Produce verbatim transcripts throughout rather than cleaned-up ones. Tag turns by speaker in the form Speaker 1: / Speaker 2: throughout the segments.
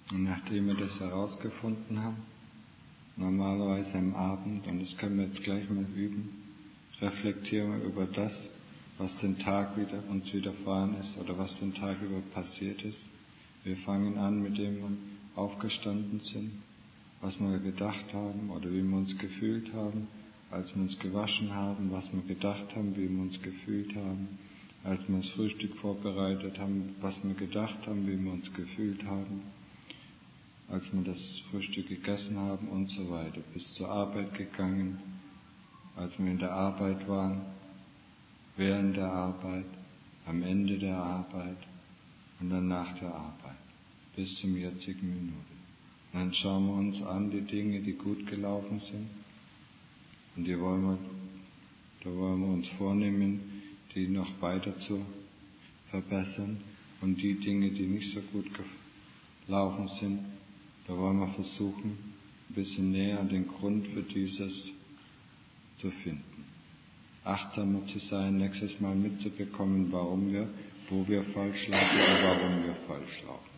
Speaker 1: Und nachdem wir das herausgefunden haben, normalerweise am Abend, und das können wir jetzt gleich mal üben, reflektieren wir über das, was den Tag wieder uns widerfahren ist oder was den Tag über passiert ist. Wir fangen an, mit dem wir aufgestanden sind, was wir gedacht haben oder wie wir uns gefühlt haben, als wir uns gewaschen haben, was wir gedacht haben, wie wir uns gefühlt haben, als wir das Frühstück vorbereitet haben, was wir gedacht haben, wie wir uns gefühlt haben, als wir das Frühstück gegessen haben und so weiter, bis zur Arbeit gegangen, als wir in der Arbeit waren, während der Arbeit, am Ende der Arbeit und dann nach der Arbeit, bis zum jetzigen Minute. Und dann schauen wir uns an die Dinge, die gut gelaufen sind, und die wollen wir, da wollen wir uns vornehmen, die noch weiter zu verbessern, und die Dinge, die nicht so gut gelaufen sind, da wollen wir versuchen, ein bisschen näher an den Grund für dieses zu finden. Achtsamer zu sein, nächstes Mal mitzubekommen, warum wir, wo wir falsch laufen und warum wir falsch laufen.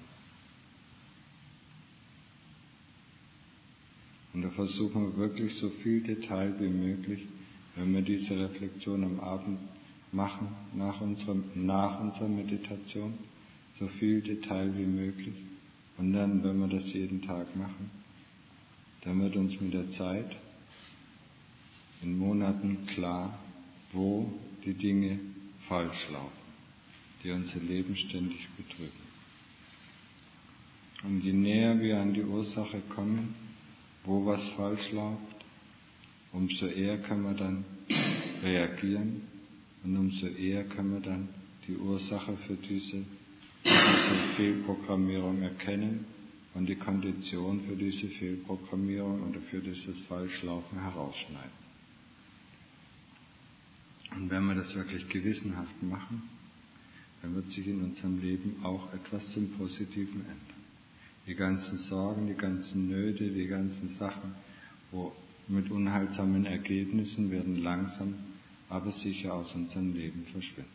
Speaker 1: Und da versuchen wir wirklich so viel Detail wie möglich, wenn wir diese Reflexion am Abend machen, nach unserer, nach unserer Meditation, so viel Detail wie möglich. Und dann, wenn wir das jeden Tag machen, dann wird uns mit der Zeit in Monaten klar, wo die Dinge falsch laufen, die unser Leben ständig betrüben. Und je näher wir an die Ursache kommen, wo was falsch läuft, umso eher können wir dann reagieren und umso eher können wir dann die Ursache für diese, diese Fehlprogrammierung erkennen und die Kondition für diese Fehlprogrammierung oder für dieses Falschlaufen herausschneiden. Und wenn wir das wirklich gewissenhaft machen, dann wird sich in unserem Leben auch etwas zum Positiven ändern. Die ganzen Sorgen, die ganzen Nöte, die ganzen Sachen, wo mit unheilsamen Ergebnissen werden langsam, aber sicher aus unserem Leben verschwinden.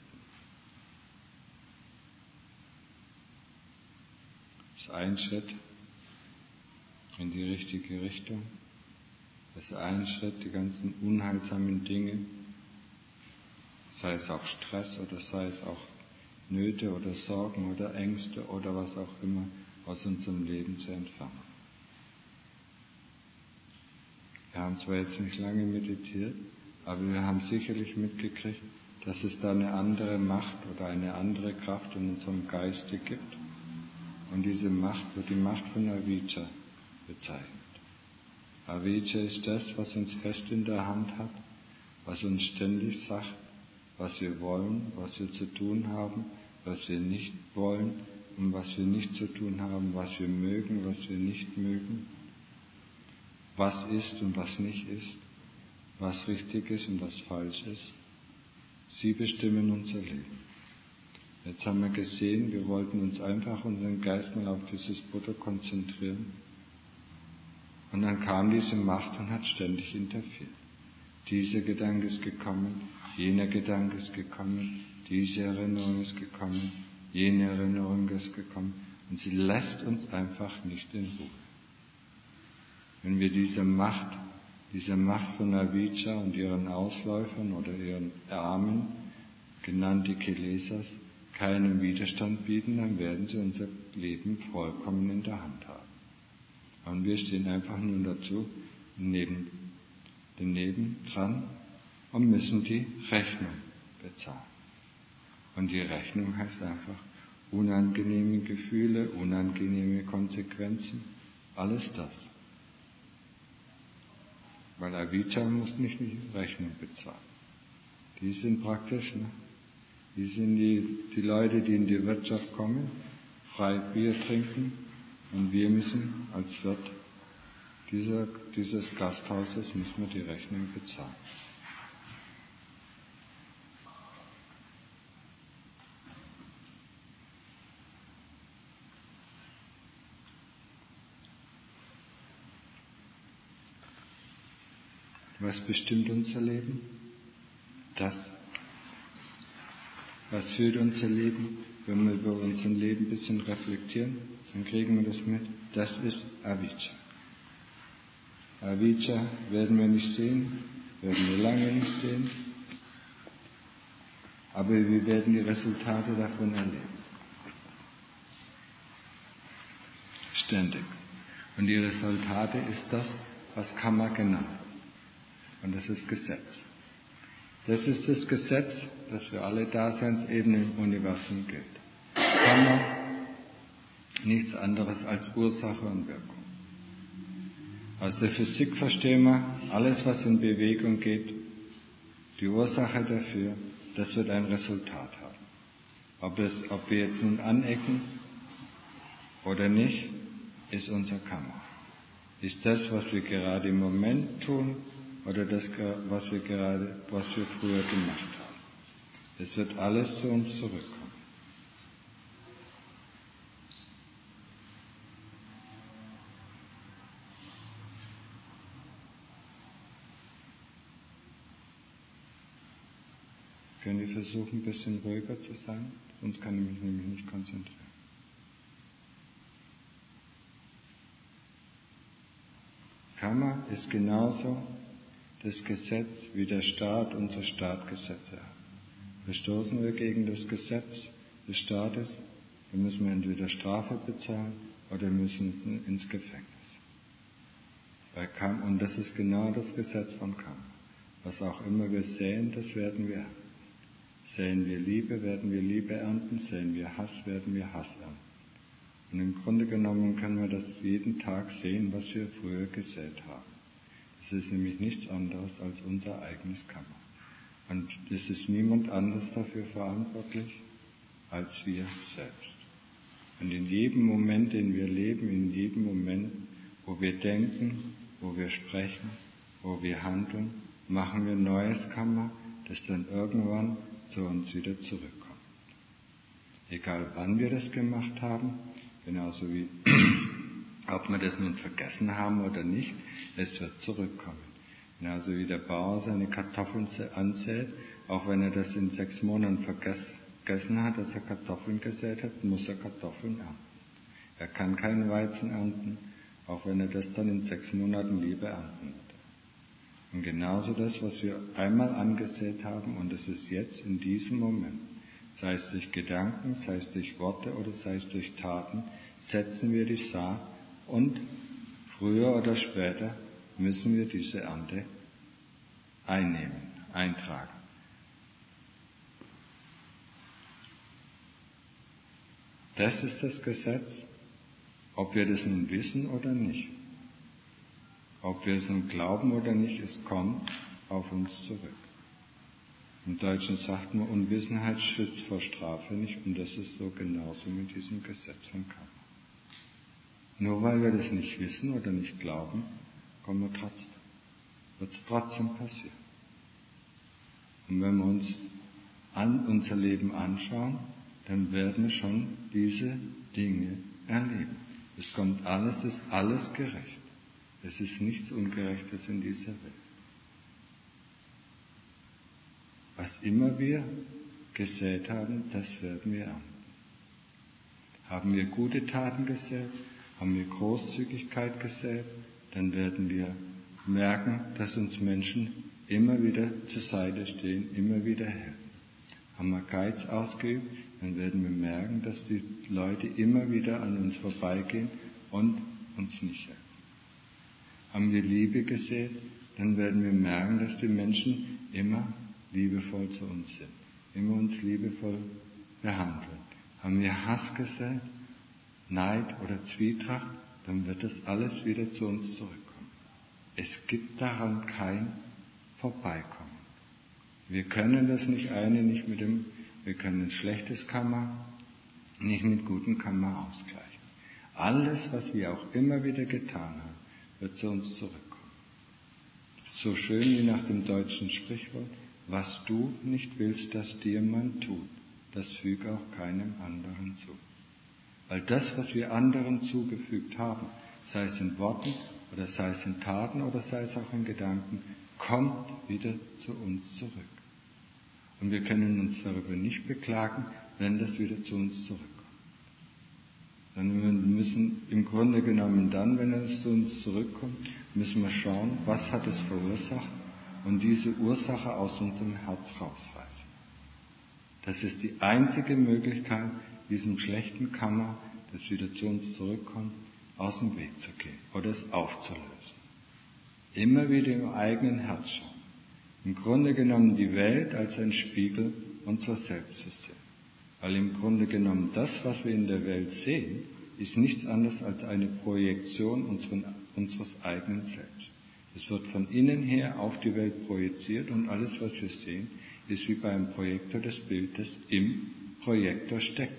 Speaker 1: Das ist ein Schritt in die richtige Richtung. Das ist ein Schritt, die ganzen unheilsamen Dinge, sei es auch Stress oder sei es auch Nöte oder Sorgen oder Ängste oder was auch immer, aus unserem Leben zu entfernen. Wir haben zwar jetzt nicht lange meditiert, aber wir haben sicherlich mitgekriegt, dass es da eine andere Macht oder eine andere Kraft in unserem Geiste gibt. Und diese Macht wird die Macht von Avijja bezeichnet. Avijja ist das, was uns fest in der Hand hat, was uns ständig sagt, was wir wollen, was wir zu tun haben, was wir nicht wollen und was wir nicht zu tun haben, was wir mögen, was wir nicht mögen, was ist und was nicht ist, was richtig ist und was falsch ist. Sie bestimmen unser Leben. Jetzt haben wir gesehen, wir wollten uns einfach unseren Geist mal auf dieses Buddha konzentrieren. Und dann kam diese Macht und hat ständig interferiert. Dieser Gedanke ist gekommen, jener Gedanke ist gekommen, diese Erinnerung ist gekommen, jene Erinnerung ist gekommen. Und sie lässt uns einfach nicht in Ruhe. Wenn wir dieser Macht, dieser Macht von Avijja und ihren Ausläufern oder ihren Armen, genannt die Kilesas, keinen Widerstand bieten, dann werden sie unser Leben vollkommen in der Hand haben. Und wir stehen einfach nur dazu, neben, daneben dran und müssen die Rechnung bezahlen. Und die Rechnung heißt einfach unangenehme Gefühle, unangenehme Konsequenzen, alles das. Weil Avijja muss nicht die Rechnung bezahlen. Die sind praktisch, ne? Die sind die, die Leute, die in die Wirtschaft kommen, frei Bier trinken, und wir müssen als Wirt dieser, dieses Gasthauses müssen wir die Rechnung bezahlen. Was bestimmt unser Leben? Das. Was führt unser Leben? wenn wir über unser Leben ein bisschen reflektieren, dann kriegen wir das mit. Das ist Avijja. Avijja werden wir nicht sehen, werden wir lange nicht sehen, aber wir werden die Resultate davon erleben. Ständig. Und die Resultate ist das, was Karma genannt wird. Und das ist Gesetz. Das ist das Gesetz, das für alle Daseinsebenen im Universum gilt. Karma, nichts anderes als Ursache und Wirkung. Aus der Physik verstehen wir, alles was in Bewegung geht, die Ursache dafür, das wird ein Resultat haben. Ob, es, ob wir jetzt nun anecken oder nicht, ist unser Karma. Ist das, was wir gerade im Moment tun, oder das, was wir gerade, was wir früher gemacht haben. Es wird alles zu uns zurückkommen. Können wir versuchen, ein bisschen ruhiger zu sein? Sonst kann ich mich nämlich nicht konzentrieren. Karma ist genauso das Gesetz, wie der Staat unsere Staatgesetze hat. Verstoßen wir gegen das Gesetz des Staates, dann müssen wir entweder Strafe bezahlen oder müssen ins Gefängnis. Bei Karma, und das ist genau das Gesetz von Karma. Was auch immer wir säen, das werden wir ernten. Säen wir Liebe, werden wir Liebe ernten. Säen wir Hass, werden wir Hass ernten. Und im Grunde genommen können wir das jeden Tag sehen, was wir früher gesät haben. Es ist nämlich nichts anderes als unser eigenes Karma. Und es ist niemand anders dafür verantwortlich als wir selbst. Und in jedem Moment, den wir leben, in jedem Moment, wo wir denken, wo wir sprechen, wo wir handeln, machen wir neues Karma, das dann irgendwann zu uns wieder zurückkommt. Egal wann wir das gemacht haben, genauso wie ob wir das nun vergessen haben oder nicht, es wird zurückkommen. Genauso wie der Bauer seine Kartoffeln ansät, auch wenn er das in sechs Monaten vergessen hat, dass er Kartoffeln gesät hat, muss er Kartoffeln ernten. Er kann keinen Weizen ernten, auch wenn er das dann in sechs Monaten lieber ernten würde. Und genauso das, was wir einmal angesät haben, und es ist jetzt in diesem Moment, sei es durch Gedanken, sei es durch Worte oder sei es durch Taten, setzen wir die Saat und früher oder später müssen wir diese Ernte einnehmen, eintragen. Das ist das Gesetz, ob wir das nun wissen oder nicht. Ob wir es nun glauben oder nicht, es kommt auf uns zurück. Im Deutschen sagt man, Unwissenheit schützt vor Strafe nicht, und das ist so genauso mit diesem Gesetz von Karma. Nur weil wir das nicht wissen oder nicht glauben, kommen wir trotzdem. Wird es trotzdem passieren. Und wenn wir uns an unser Leben anschauen, dann werden wir schon diese Dinge erleben. Es kommt alles, es ist alles gerecht. Es ist nichts Ungerechtes in dieser Welt. Was immer wir gesät haben, das werden wir ernten. Haben wir gute Taten gesät, haben wir Großzügigkeit gesät, dann werden wir merken, dass uns Menschen immer wieder zur Seite stehen, immer wieder helfen. Haben wir Geiz ausgeübt, dann werden wir merken, dass die Leute immer wieder an uns vorbeigehen und uns nicht helfen. Haben wir Liebe gesät, dann werden wir merken, dass die Menschen immer liebevoll zu uns sind, immer uns liebevoll behandeln. Haben wir Hass gesät, Neid oder Zwietracht, dann wird das alles wieder zu uns zurückkommen. Es gibt daran kein Vorbeikommen. Wir können das nicht eine, nicht mit dem, wir können ein schlechtes Karma nicht mit gutem Karma ausgleichen. Alles, was wir auch immer wieder getan haben, wird zu uns zurückkommen. So schön wie nach dem deutschen Sprichwort, was du nicht willst, dass dir man tut, das füge auch keinem anderen zu. Weil das, was wir anderen zugefügt haben, sei es in Worten oder sei es in Taten oder sei es auch in Gedanken, kommt wieder zu uns zurück. Und wir können uns darüber nicht beklagen, wenn das wieder zu uns zurückkommt. Sondern wir müssen im Grunde genommen dann, wenn es zu uns zurückkommt, müssen wir schauen, was hat es verursacht und diese Ursache aus unserem Herz rausreißen. Das ist die einzige Möglichkeit, diesem schlechten Karma, das wieder zu uns zurückkommt, aus dem Weg zu gehen oder es aufzulösen. Immer wieder im eigenen Herz schauen. Im Grunde genommen die Welt als ein Spiegel unseres Selbstes sehen. Weil im Grunde genommen das, was wir in der Welt sehen, ist nichts anderes als eine Projektion unseren, unseres eigenen Selbst. Es wird von innen her auf die Welt projiziert und alles, was wir sehen, ist wie bei einem Projektor das Bild, das im Projektor steckt.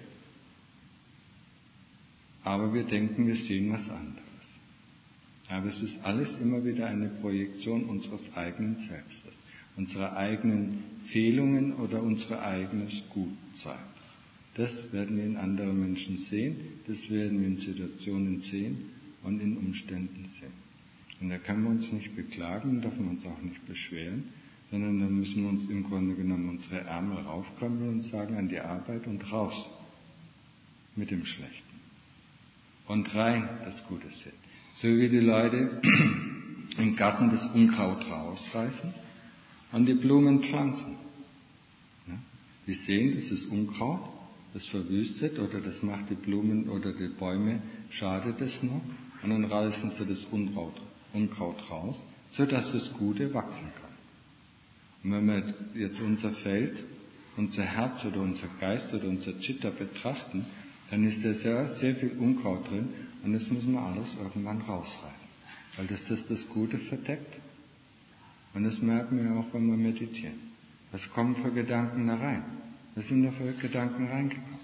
Speaker 1: Aber wir denken, wir sehen was anderes. Aber es ist alles immer wieder eine Projektion unseres eigenen Selbstes, unserer eigenen Fehlungen oder unseres eigenen Gutseins. Das werden wir in anderen Menschen sehen, das werden wir in Situationen sehen und in Umständen sehen. Und da können wir uns nicht beklagen, dürfen wir uns auch nicht beschweren, sondern dann müssen wir uns im Grunde genommen unsere Ärmel raufkrempeln und sagen, an die Arbeit und raus mit dem Schlechten. Und rein das Gute sehen. So wie die Leute im Garten das Unkraut rausreißen und die Blumen pflanzen. Ja? Die sehen, das ist Unkraut, das verwüstet oder das macht die Blumen oder die Bäume, schadet es noch. Und dann reißen sie das Unkraut, Unkraut raus, sodass das Gute wachsen kann. Und wenn wir jetzt unser Feld, unser Herz oder unser Geist oder unser Chitta betrachten, dann ist da sehr, sehr viel Unkraut drin und das müssen wir alles irgendwann rausreißen, weil das das, das Gute verdeckt. Und das merken wir auch, wenn wir meditieren. Was kommen für Gedanken da rein? Was sind da für Gedanken reingekommen?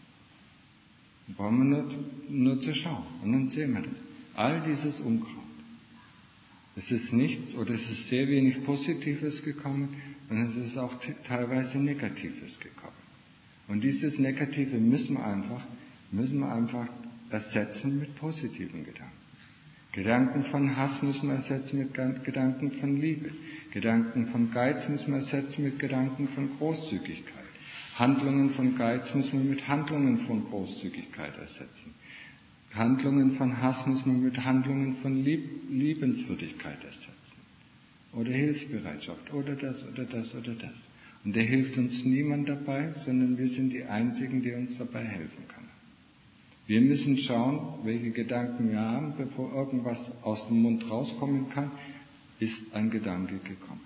Speaker 1: Da brauchen wir nur, nur zu schauen und dann sehen wir das. All dieses Unkraut. Es ist nichts oder es ist sehr wenig Positives gekommen und es ist auch teilweise Negatives gekommen. Und dieses Negative müssen wir einfach, müssen wir einfach ersetzen mit positiven Gedanken. Gedanken von Hass müssen wir ersetzen mit Gedanken von Liebe. Gedanken von Geiz müssen wir ersetzen mit Gedanken von Großzügigkeit. Handlungen von Geiz müssen wir mit Handlungen von Großzügigkeit ersetzen. Handlungen von Hass müssen wir mit Handlungen von Lieb- Liebenswürdigkeit ersetzen. Oder Hilfsbereitschaft, oder das, oder das, oder das. Und da hilft uns niemand dabei, sondern wir sind die Einzigen, die uns dabei helfen können. Wir müssen schauen, welche Gedanken wir haben, bevor irgendwas aus dem Mund rauskommen kann, ist ein Gedanke gekommen.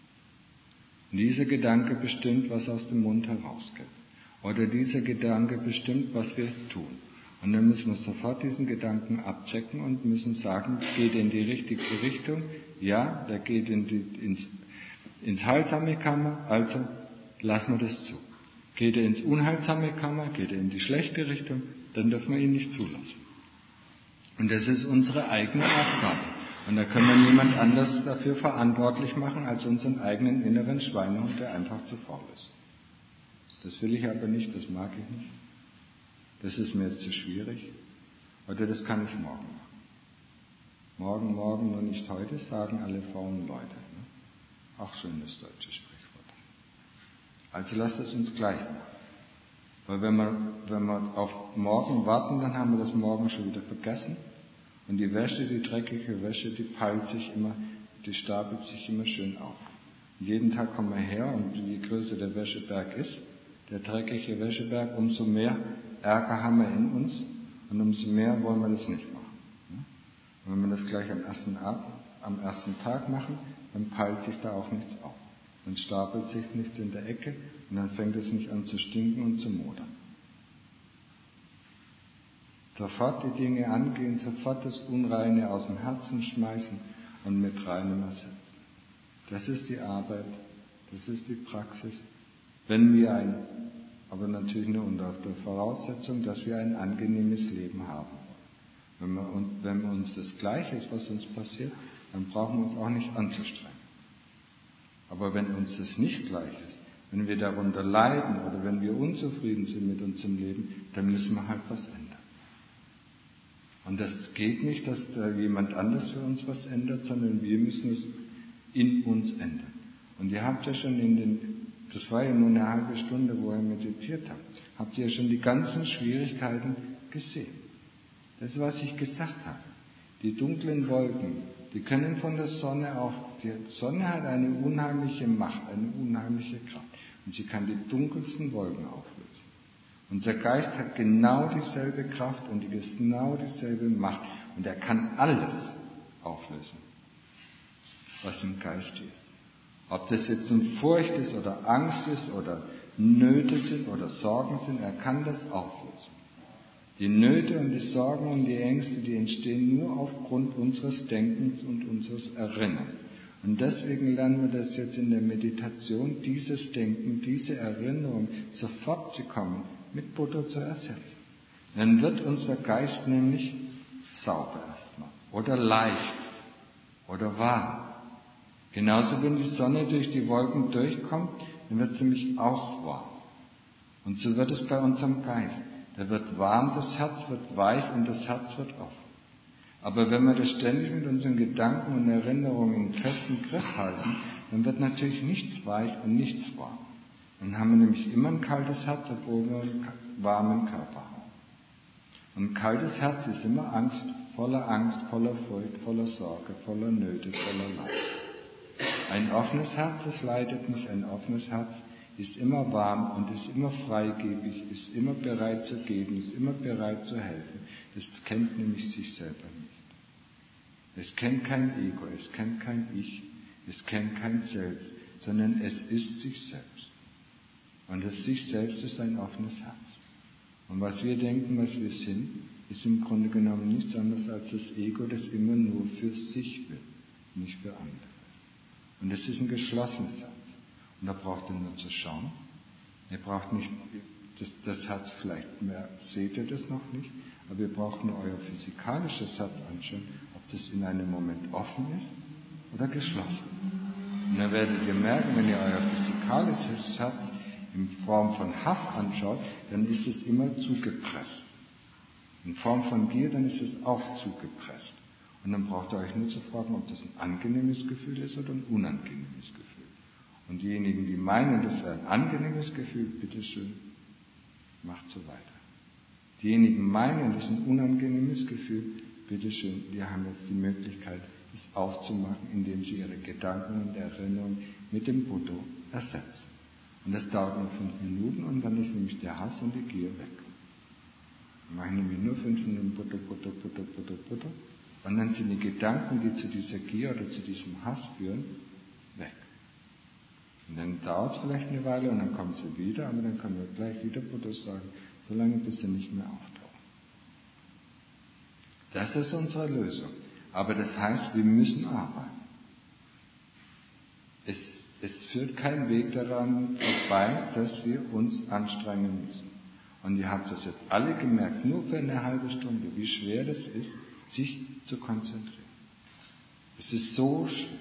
Speaker 1: Und dieser Gedanke bestimmt, was aus dem Mund herausgeht. Oder dieser Gedanke bestimmt, was wir tun. Und dann müssen wir sofort diesen Gedanken abchecken und müssen sagen, geht er in die richtige Richtung? Ja, der geht in die, ins, ins heilsame Kammer, also lassen wir das zu. Geht er ins unheilsame Kammer, geht er in die schlechte Richtung, dann dürfen wir ihn nicht zulassen. Und das ist unsere eigene Aufgabe. Und da können wir niemand anders dafür verantwortlich machen, als unseren eigenen inneren Schweinehund, der einfach zu faul ist. Das will ich aber nicht, das mag ich nicht. Das ist mir jetzt zu schwierig. Oder das kann ich morgen machen. Morgen, morgen, nur nicht heute, sagen alle faulen Leute. Ne? Auch schönes deutsches Sprichwort. Also lasst es uns gleich machen. Weil wenn wir, wenn wir auf morgen warten, dann haben wir das morgen schon wieder vergessen. Und die Wäsche, die dreckige Wäsche, die peilt sich immer, die stapelt sich immer schön auf. Und jeden Tag kommen wir her und je größer der Wäscheberg ist, der dreckige Wäscheberg, umso mehr Ärger haben wir in uns und umso mehr wollen wir das nicht machen. Und wenn wir das gleich am ersten, am ersten Tag machen, dann peilt sich da auch nichts auf. Dann stapelt sich nichts in der Ecke und dann fängt es nicht an zu stinken und zu modern. Sofort die Dinge angehen, sofort das Unreine aus dem Herzen schmeißen und mit Reinem ersetzen. Das ist die Arbeit, das ist die Praxis. Wenn wir ein, aber natürlich nur unter der Voraussetzung, dass wir ein angenehmes Leben haben wollen. Wenn, wir, wenn wir uns das Gleiche ist, was uns passiert, dann brauchen wir uns auch nicht anzustrengen. Aber wenn uns das nicht gleich ist, wenn wir darunter leiden oder wenn wir unzufrieden sind mit unserem Leben, dann müssen wir halt was ändern. Und das geht nicht, dass da jemand anders für uns was ändert, sondern wir müssen es in uns ändern. Und ihr habt ja schon in den das war ja nur eine halbe Stunde, wo ihr meditiert habt, habt ihr schon die ganzen Schwierigkeiten gesehen. Das ist, was ich gesagt habe. Die dunklen Wolken, die können von der Sonne auch, die Sonne hat eine unheimliche Macht, eine unheimliche Kraft. Und sie kann die dunkelsten Wolken auflösen. Unser Geist hat genau dieselbe Kraft und die genau dieselbe Macht. Und er kann alles auflösen, was im Geist ist. Ob das jetzt nun Furcht ist oder Angst ist oder Nöte sind oder Sorgen sind, er kann das auflösen. Die Nöte und die Sorgen und die Ängste, die entstehen nur aufgrund unseres Denkens und unseres Erinnerns. Und deswegen lernen wir das jetzt in der Meditation, dieses Denken, diese Erinnerung, sofort zu kommen, mit Buddha zu ersetzen. Dann wird unser Geist nämlich sauber erstmal oder leicht oder warm. Genauso, wenn die Sonne durch die Wolken durchkommt, dann wird es nämlich auch warm. Und so wird es bei unserem Geist. Der wird warm, das Herz wird weich und das Herz wird offen. Aber wenn wir das ständig mit unseren Gedanken und Erinnerungen in festen Griff halten, dann wird natürlich nichts weich und nichts warm. Dann haben wir nämlich immer ein kaltes Herz, obwohl wir einen warmen Körper haben. Und ein kaltes Herz ist immer Angst, voller Angst, voller Furcht, voller Sorge, voller Nöte, voller Leid. Ein offenes Herz, das leidet nicht. Ein offenes Herz ist immer warm und ist immer freigebig, ist immer bereit zu geben, ist immer bereit zu helfen. Das kennt nämlich sich selber nicht. Es kennt kein Ego, es kennt kein Ich, es kennt kein Selbst, sondern es ist sich selbst. Und das Sich selbst ist ein offenes Herz. Und was wir denken, was wir sind, ist im Grunde genommen nichts anderes als das Ego, das immer nur für sich will, nicht für andere. Und es ist ein geschlossenes Herz. Und da braucht ihr nur zu schauen. Ihr braucht nicht das, das Herz vielleicht mehr, seht ihr das noch nicht, aber ihr braucht nur euer physikalisches Herz anschauen, ob das in einem Moment offen ist oder geschlossen ist. Und dann werdet ihr merken, wenn ihr euer physikalisches Herz in Form von Hass anschaut, dann ist es immer zugepresst. In Form von Gier, dann ist es auch zugepresst. Und dann braucht ihr euch nur zu fragen, ob das ein angenehmes Gefühl ist oder ein unangenehmes Gefühl. Und diejenigen, die meinen, das wäre ein angenehmes Gefühl, bitteschön, macht so weiter. Diejenigen meinen, das ist ein unangenehmes Gefühl, bitteschön, die haben jetzt die Möglichkeit, das aufzumachen, indem sie ihre Gedanken und Erinnerungen mit dem Buddha ersetzen. Und das dauert nur fünf Minuten und dann ist nämlich der Hass und die Gier weg. Dann mache ich nämlich nur fünf Minuten Buddha, Buddha, Buddha, Buddha, Buddha. Und dann sind die Gedanken, die zu dieser Gier oder zu diesem Hass führen, weg. Und dann dauert es vielleicht eine Weile und dann kommen sie wieder, aber dann können wir gleich wieder Buddha sagen, solange bis sie nicht mehr auftauchen. Das ist unsere Lösung. Aber das heißt, wir müssen arbeiten. Es, es führt kein Weg daran vorbei, dass wir uns anstrengen müssen. Und ihr habt das jetzt alle gemerkt, nur für eine halbe Stunde, wie schwer das ist, sich zu konzentrieren. Es ist so schwer.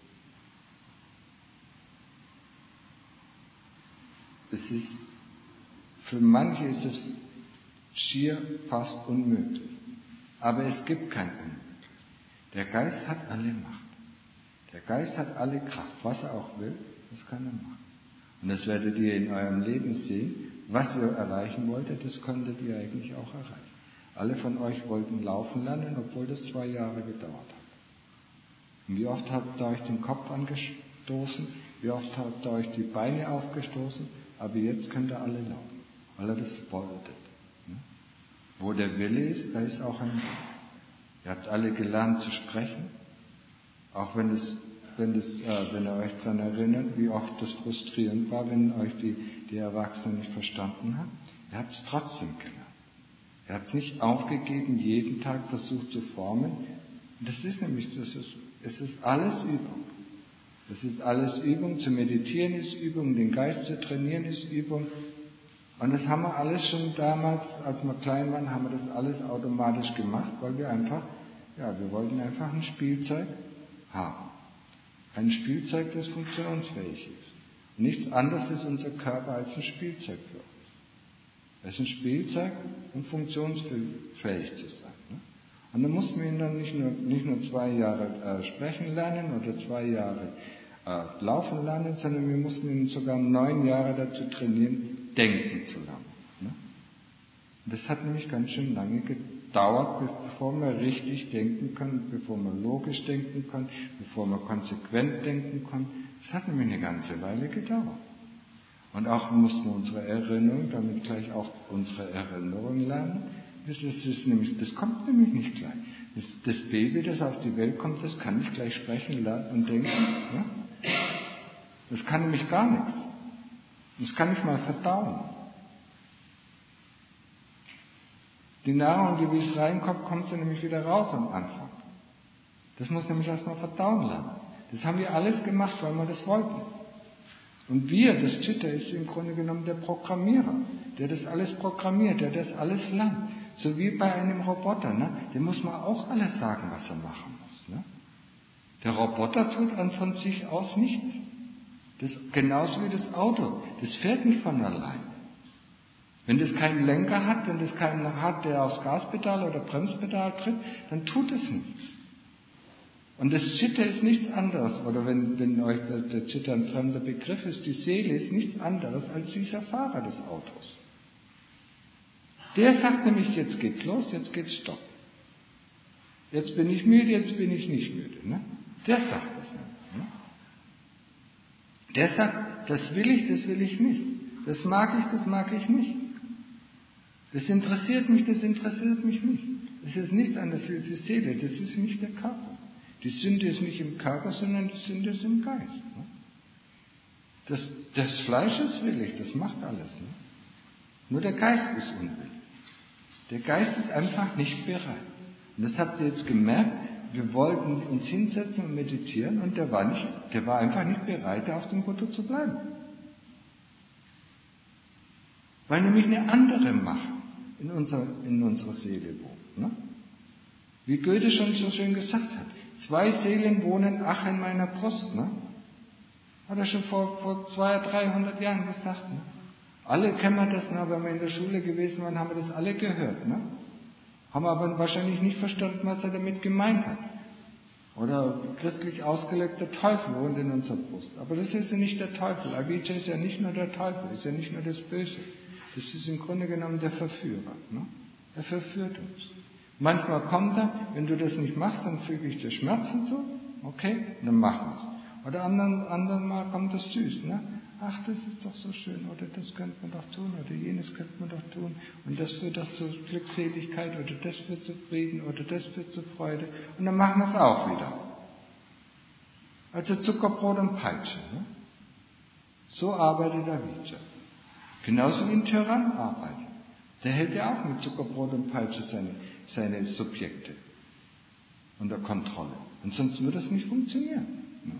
Speaker 1: Es ist, für manche ist es schier fast unmöglich. Aber es gibt kein Unmöglich. Der Geist hat alle Macht. Der Geist hat alle Kraft. Was er auch will, das kann er machen. Und das werdet ihr in eurem Leben sehen. Was ihr erreichen wolltet, das konntet ihr eigentlich auch erreichen. Alle von euch wollten laufen lernen, obwohl das zwei Jahre gedauert hat. Und wie oft habt ihr euch den Kopf angestoßen? Wie oft habt ihr euch die Beine aufgestoßen? Aber jetzt könnt ihr alle laufen, weil ihr das wolltet. Wo der Wille ist, da ist auch ein Wille. Ihr habt alle gelernt zu sprechen, auch wenn, das, wenn, das, äh, wenn ihr euch daran erinnert, wie oft das frustrierend war, wenn euch die, die Erwachsenen nicht verstanden haben. Ihr habt es trotzdem gelernt. Ihr habt es nicht aufgegeben, jeden Tag versucht zu formen. Und das ist nämlich, das ist, es ist alles Übung. Das ist alles Übung. Zu meditieren ist Übung, den Geist zu trainieren ist Übung. Und das haben wir alles schon damals, als wir klein waren, haben wir das alles automatisch gemacht, weil wir einfach, ja, wir wollten einfach ein Spielzeug haben. Ein Spielzeug, das funktionsfähig ist. Und nichts anderes ist unser Körper als ein Spielzeug für uns. Es ist ein Spielzeug, um funktionsfähig zu sein. Ne? Und dann mussten wir ihn dann nicht nur, nicht nur zwei Jahre äh, sprechen lernen oder zwei Jahre äh, laufen lernen, sondern wir mussten ihn sogar neun Jahre dazu trainieren, denken zu lernen. Ne? Das hat nämlich ganz schön lange gedauert, bevor wir richtig denken können, bevor wir logisch denken können, bevor wir konsequent denken können. Das hat nämlich eine ganze Weile gedauert. Und auch mussten wir unsere Erinnerung, damit gleich auch unsere Erinnerung lernen. Das, ist, das, ist nämlich, das kommt nämlich nicht gleich. Das, das Baby, das auf die Welt kommt, das kann nicht gleich sprechen, lernen und denken. Ja? Das kann nämlich gar nichts. Das kann nicht mal verdauen. Die Nahrung, die wie es reinkommt, kommt sie nämlich wieder raus am Anfang. Das muss nämlich erstmal verdauen lernen. Das haben wir alles gemacht, weil wir das wollten. Und wir, das Chitta, ist im Grunde genommen der Programmierer, der das alles programmiert, der das alles lernt. So wie bei einem Roboter, ne? Dem muss man auch alles sagen, was er machen muss. Ne? Der Roboter tut an von sich aus nichts. Das, genauso wie das Auto, das fährt nicht von allein. Wenn das keinen Lenker hat, wenn das keinen hat, der aufs Gaspedal oder Bremspedal tritt, dann tut es nichts. Und das Chitta ist nichts anderes, oder wenn, wenn euch der, der Chitta ein fremder Begriff ist, die Seele ist nichts anderes als dieser Fahrer des Autos. Der sagt nämlich, jetzt geht's los, jetzt geht's stopp. Jetzt bin ich müde, jetzt bin ich nicht müde. Ne? Der sagt das nämlich. Ne? Der sagt, das will ich, das will ich nicht. Das mag ich, das mag ich nicht. Das interessiert mich, das interessiert mich nicht. Es ist nichts anderes als die Seele, das ist nicht der Körper. Die Sünde ist nicht im Körper, sondern die Sünde ist im Geist. Ne? Das, das Fleisch ist willig, das macht alles. Ne? Nur der Geist ist unwillig. Der Geist ist einfach nicht bereit. Und das habt ihr jetzt gemerkt, wir wollten uns hinsetzen und meditieren und der war, nicht, der war einfach nicht bereit, auf dem Buddha zu bleiben. Weil nämlich eine andere Macht in unserer, in unserer Seele wohnt. Ne? Wie Goethe schon so schön gesagt hat, zwei Seelen wohnen ach in meiner Brust. Ne? Hat er schon vor, vor zweihundert, dreihundert Jahren gesagt. Ne? Alle kennen wir das, ne? Wenn wir in der Schule gewesen waren, haben wir das alle gehört. Ne? Haben aber wahrscheinlich nicht verstanden, was er damit gemeint hat. Oder christlich ausgelegter Teufel wohnt in unserer Brust. Aber das ist ja nicht der Teufel. Avijja ist ja nicht nur der Teufel, ist ja nicht nur das Böse. Das ist im Grunde genommen der Verführer. Ne? Er verführt uns. Manchmal kommt er, wenn du das nicht machst, dann füge ich dir Schmerzen zu. Okay, dann machen wir es. Oder anderen, anderen Mal kommt das süß. Ne? Ach, das ist doch so schön, oder das könnte man doch tun, oder jenes könnte man doch tun, und das führt doch zur Glückseligkeit, oder das führt zu Frieden, oder das führt zu Freude, und dann machen wir es auch wieder. Also Zuckerbrot und Peitsche. Ne? So arbeitet Avijja. Genauso wie ein Tyrann arbeitet. Der hält ja auch mit Zuckerbrot und Peitsche seine, seine Subjekte unter Kontrolle. Und sonst würde das nicht funktionieren. Ne?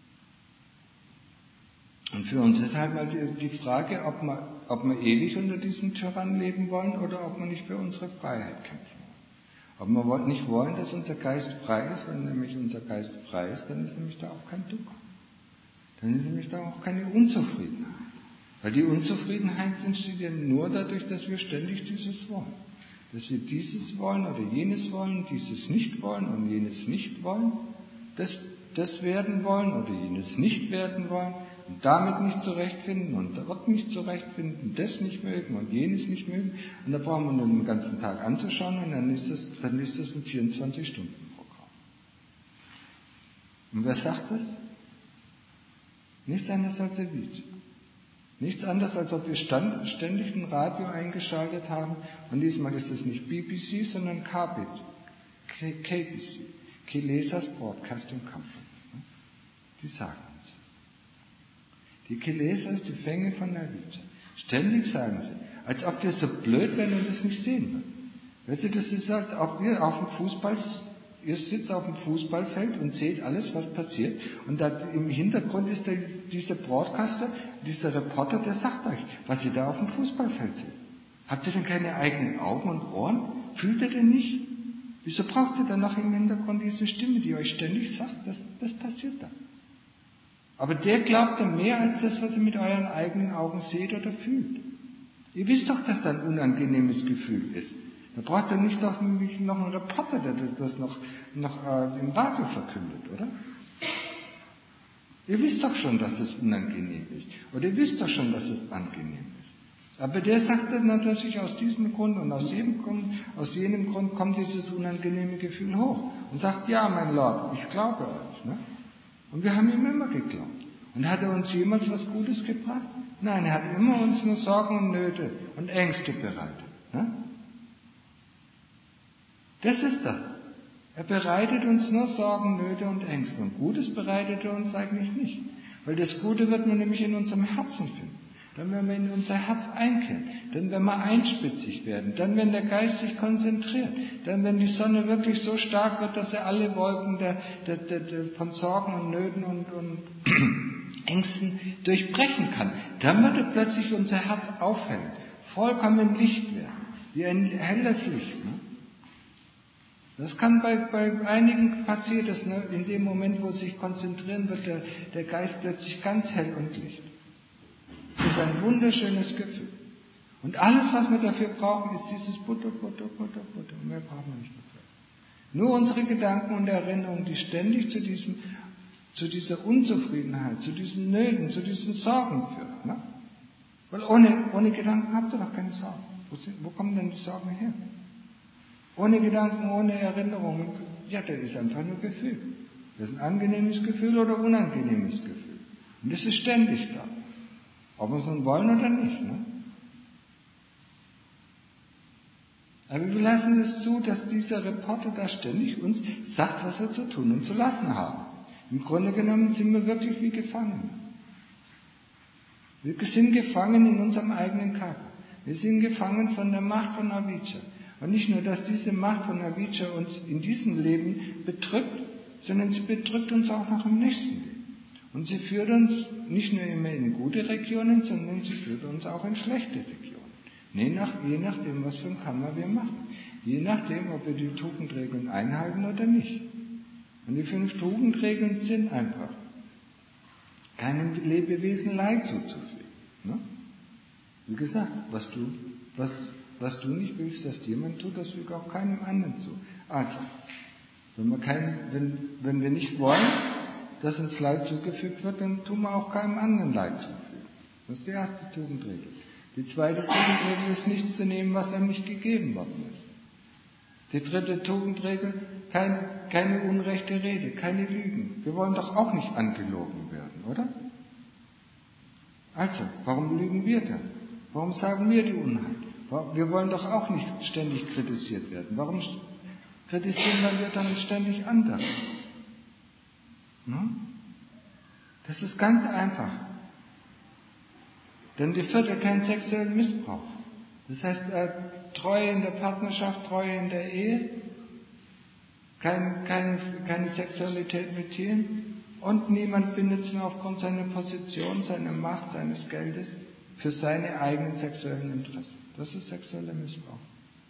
Speaker 1: Und für uns ist halt mal die, die Frage, ob wir, ob wir ewig unter diesem Tyrann leben wollen oder ob wir nicht für unsere Freiheit kämpfen wollen. Ob wir nicht wollen, dass unser Geist frei ist, wenn nämlich unser Geist frei ist, dann ist nämlich da auch kein Dukkha. Dann ist nämlich da auch keine Unzufriedenheit. Weil die Unzufriedenheit entsteht ja nur dadurch, dass wir ständig dieses wollen. Dass wir dieses wollen oder jenes wollen, dieses nicht wollen und jenes nicht wollen, das, das werden wollen oder jenes nicht werden wollen und damit nicht zurechtfinden und dort nicht zurechtfinden, das nicht mögen und jenes nicht mögen. Und da brauchen wir nur den ganzen Tag anzuschauen und dann ist das, dann ist das ein vierundzwanzig-Stunden-Programm. Und wer sagt das? Nichts anderes als der Avijja. Nichts anderes, als ob wir stand, ständig ein Radio eingeschaltet haben. Und diesmal ist es nicht B B C, sondern K B C, K B C, Kilesas Broadcasting Company. Die sagen uns das. Die Kilesas, die Fänge von Avijja. Ständig sagen sie, als ob wir so blöd wären und das nicht sehen würden. Weißt du, das ist, als ob wir auf dem Fußball, ihr sitzt auf dem Fußballfeld und seht alles, was passiert. Und da im Hintergrund ist der, dieser Broadcaster, dieser Reporter, der sagt euch, was ihr da auf dem Fußballfeld seht. Habt ihr denn keine eigenen Augen und Ohren? Fühlt ihr denn nicht? Wieso braucht ihr dann noch im Hintergrund diese Stimme, die euch ständig sagt, das, das passiert da? Aber der glaubt dann mehr als das, was ihr mit euren eigenen Augen seht oder fühlt. Ihr wisst doch, dass da ein unangenehmes Gefühl ist. Da braucht ihr nicht noch, noch einen Reporter, der das noch, noch äh, im Radio verkündet, oder? Ihr wisst doch schon, dass es unangenehm ist. Oder ihr wisst doch schon, dass es angenehm ist. Aber der sagt dann natürlich aus diesem Grund und aus jedem Grund, aus jenem Grund kommt dieses unangenehme Gefühl hoch. Und sagt, ja, mein Lord, ich glaube euch. Ne? Und wir haben ihm immer geglaubt. Und hat er uns jemals was Gutes gebracht? Nein, er hat immer uns nur Sorgen und Nöte und Ängste bereitet. Ne? Das ist das. Er bereitet uns nur Sorgen, Nöte und Ängste. Und Gutes bereitet er uns eigentlich nicht. Weil das Gute wird man nämlich in unserem Herzen finden. Dann, wenn wir in unser Herz einkehren. Dann, wenn wir einspitzig werden. Dann, wenn der Geist sich konzentriert. Dann, wenn die Sonne wirklich so stark wird, dass er alle Wolken der, der, der, der, von Sorgen und Nöten und, und Ängsten durchbrechen kann. Dann wird er plötzlich unser Herz aufhellen. Vollkommen Licht werden. Wie ein helles Licht. Ne? Das kann bei, bei einigen passieren, dass ne, in dem Moment, wo sie sich konzentrieren, wird der, der Geist plötzlich ganz hell und licht. Das ist ein wunderschönes Gefühl. Und alles, was wir dafür brauchen, ist dieses Butter, Butter, Butter, Butter. Und mehr brauchen wir nicht dafür. Nur unsere Gedanken und Erinnerungen, die ständig zu diesem, zu dieser Unzufriedenheit, zu diesen Nöten, zu diesen Sorgen führen. Ne? Weil ohne, ohne Gedanken habt ihr doch keine Sorgen. Wo, sind, wo kommen denn die Sorgen her? Ohne Gedanken, ohne Erinnerungen, ja, das ist einfach nur Gefühl. Das ist ein angenehmes Gefühl oder unangenehmes Gefühl. Und das ist ständig da. Ob wir es nun wollen oder nicht. Ne? Aber wir lassen es zu, dass dieser Reporter da ständig uns sagt, was wir zu tun und zu lassen haben. Im Grunde genommen sind wir wirklich wie Gefangene. Wir sind gefangen in unserem eigenen Körper. Wir sind gefangen von der Macht von Avijja. Und nicht nur, dass diese Macht von Avijja uns in diesem Leben bedrückt, sondern sie bedrückt uns auch noch im nächsten Leben. Und sie führt uns nicht nur immer in gute Regionen, sondern sie führt uns auch in schlechte Regionen. Je, nach, je nachdem, was für ein Karma wir machen. Je nachdem, ob wir die Tugendregeln einhalten oder nicht. Und die fünf Tugendregeln sind einfach, keinem Lebewesen Leid zuzufügen. Ne? Wie gesagt, was du, was, was du nicht willst, dass jemand tut, das füge auch keinem anderen zu. Also, wenn wir, kein, wenn, wenn wir nicht wollen, dass uns Leid zugefügt wird, dann tun wir auch keinem anderen Leid zufügen. Das ist die erste Tugendregel. Die zweite Tugendregel ist, nichts zu nehmen, was einem nicht gegeben worden ist. Die dritte Tugendregel, keine, keine unrechte Rede, keine Lügen. Wir wollen doch auch nicht angelogen werden, oder? Also, warum lügen wir dann? Warum sagen wir die Unheit? Wir wollen doch auch nicht ständig kritisiert werden. Warum kritisieren wir dann ständig andere? Hm? Das ist ganz einfach. Denn die vierte, kein sexuellen Missbrauch. Das heißt, äh, Treue in der Partnerschaft, Treue in der Ehe, kein, keine, keine Sexualität mit Tieren und niemand benutzt ihn aufgrund seiner Position, seiner Macht, seines Geldes für seine eigenen sexuellen Interessen. Das ist sexueller Missbrauch.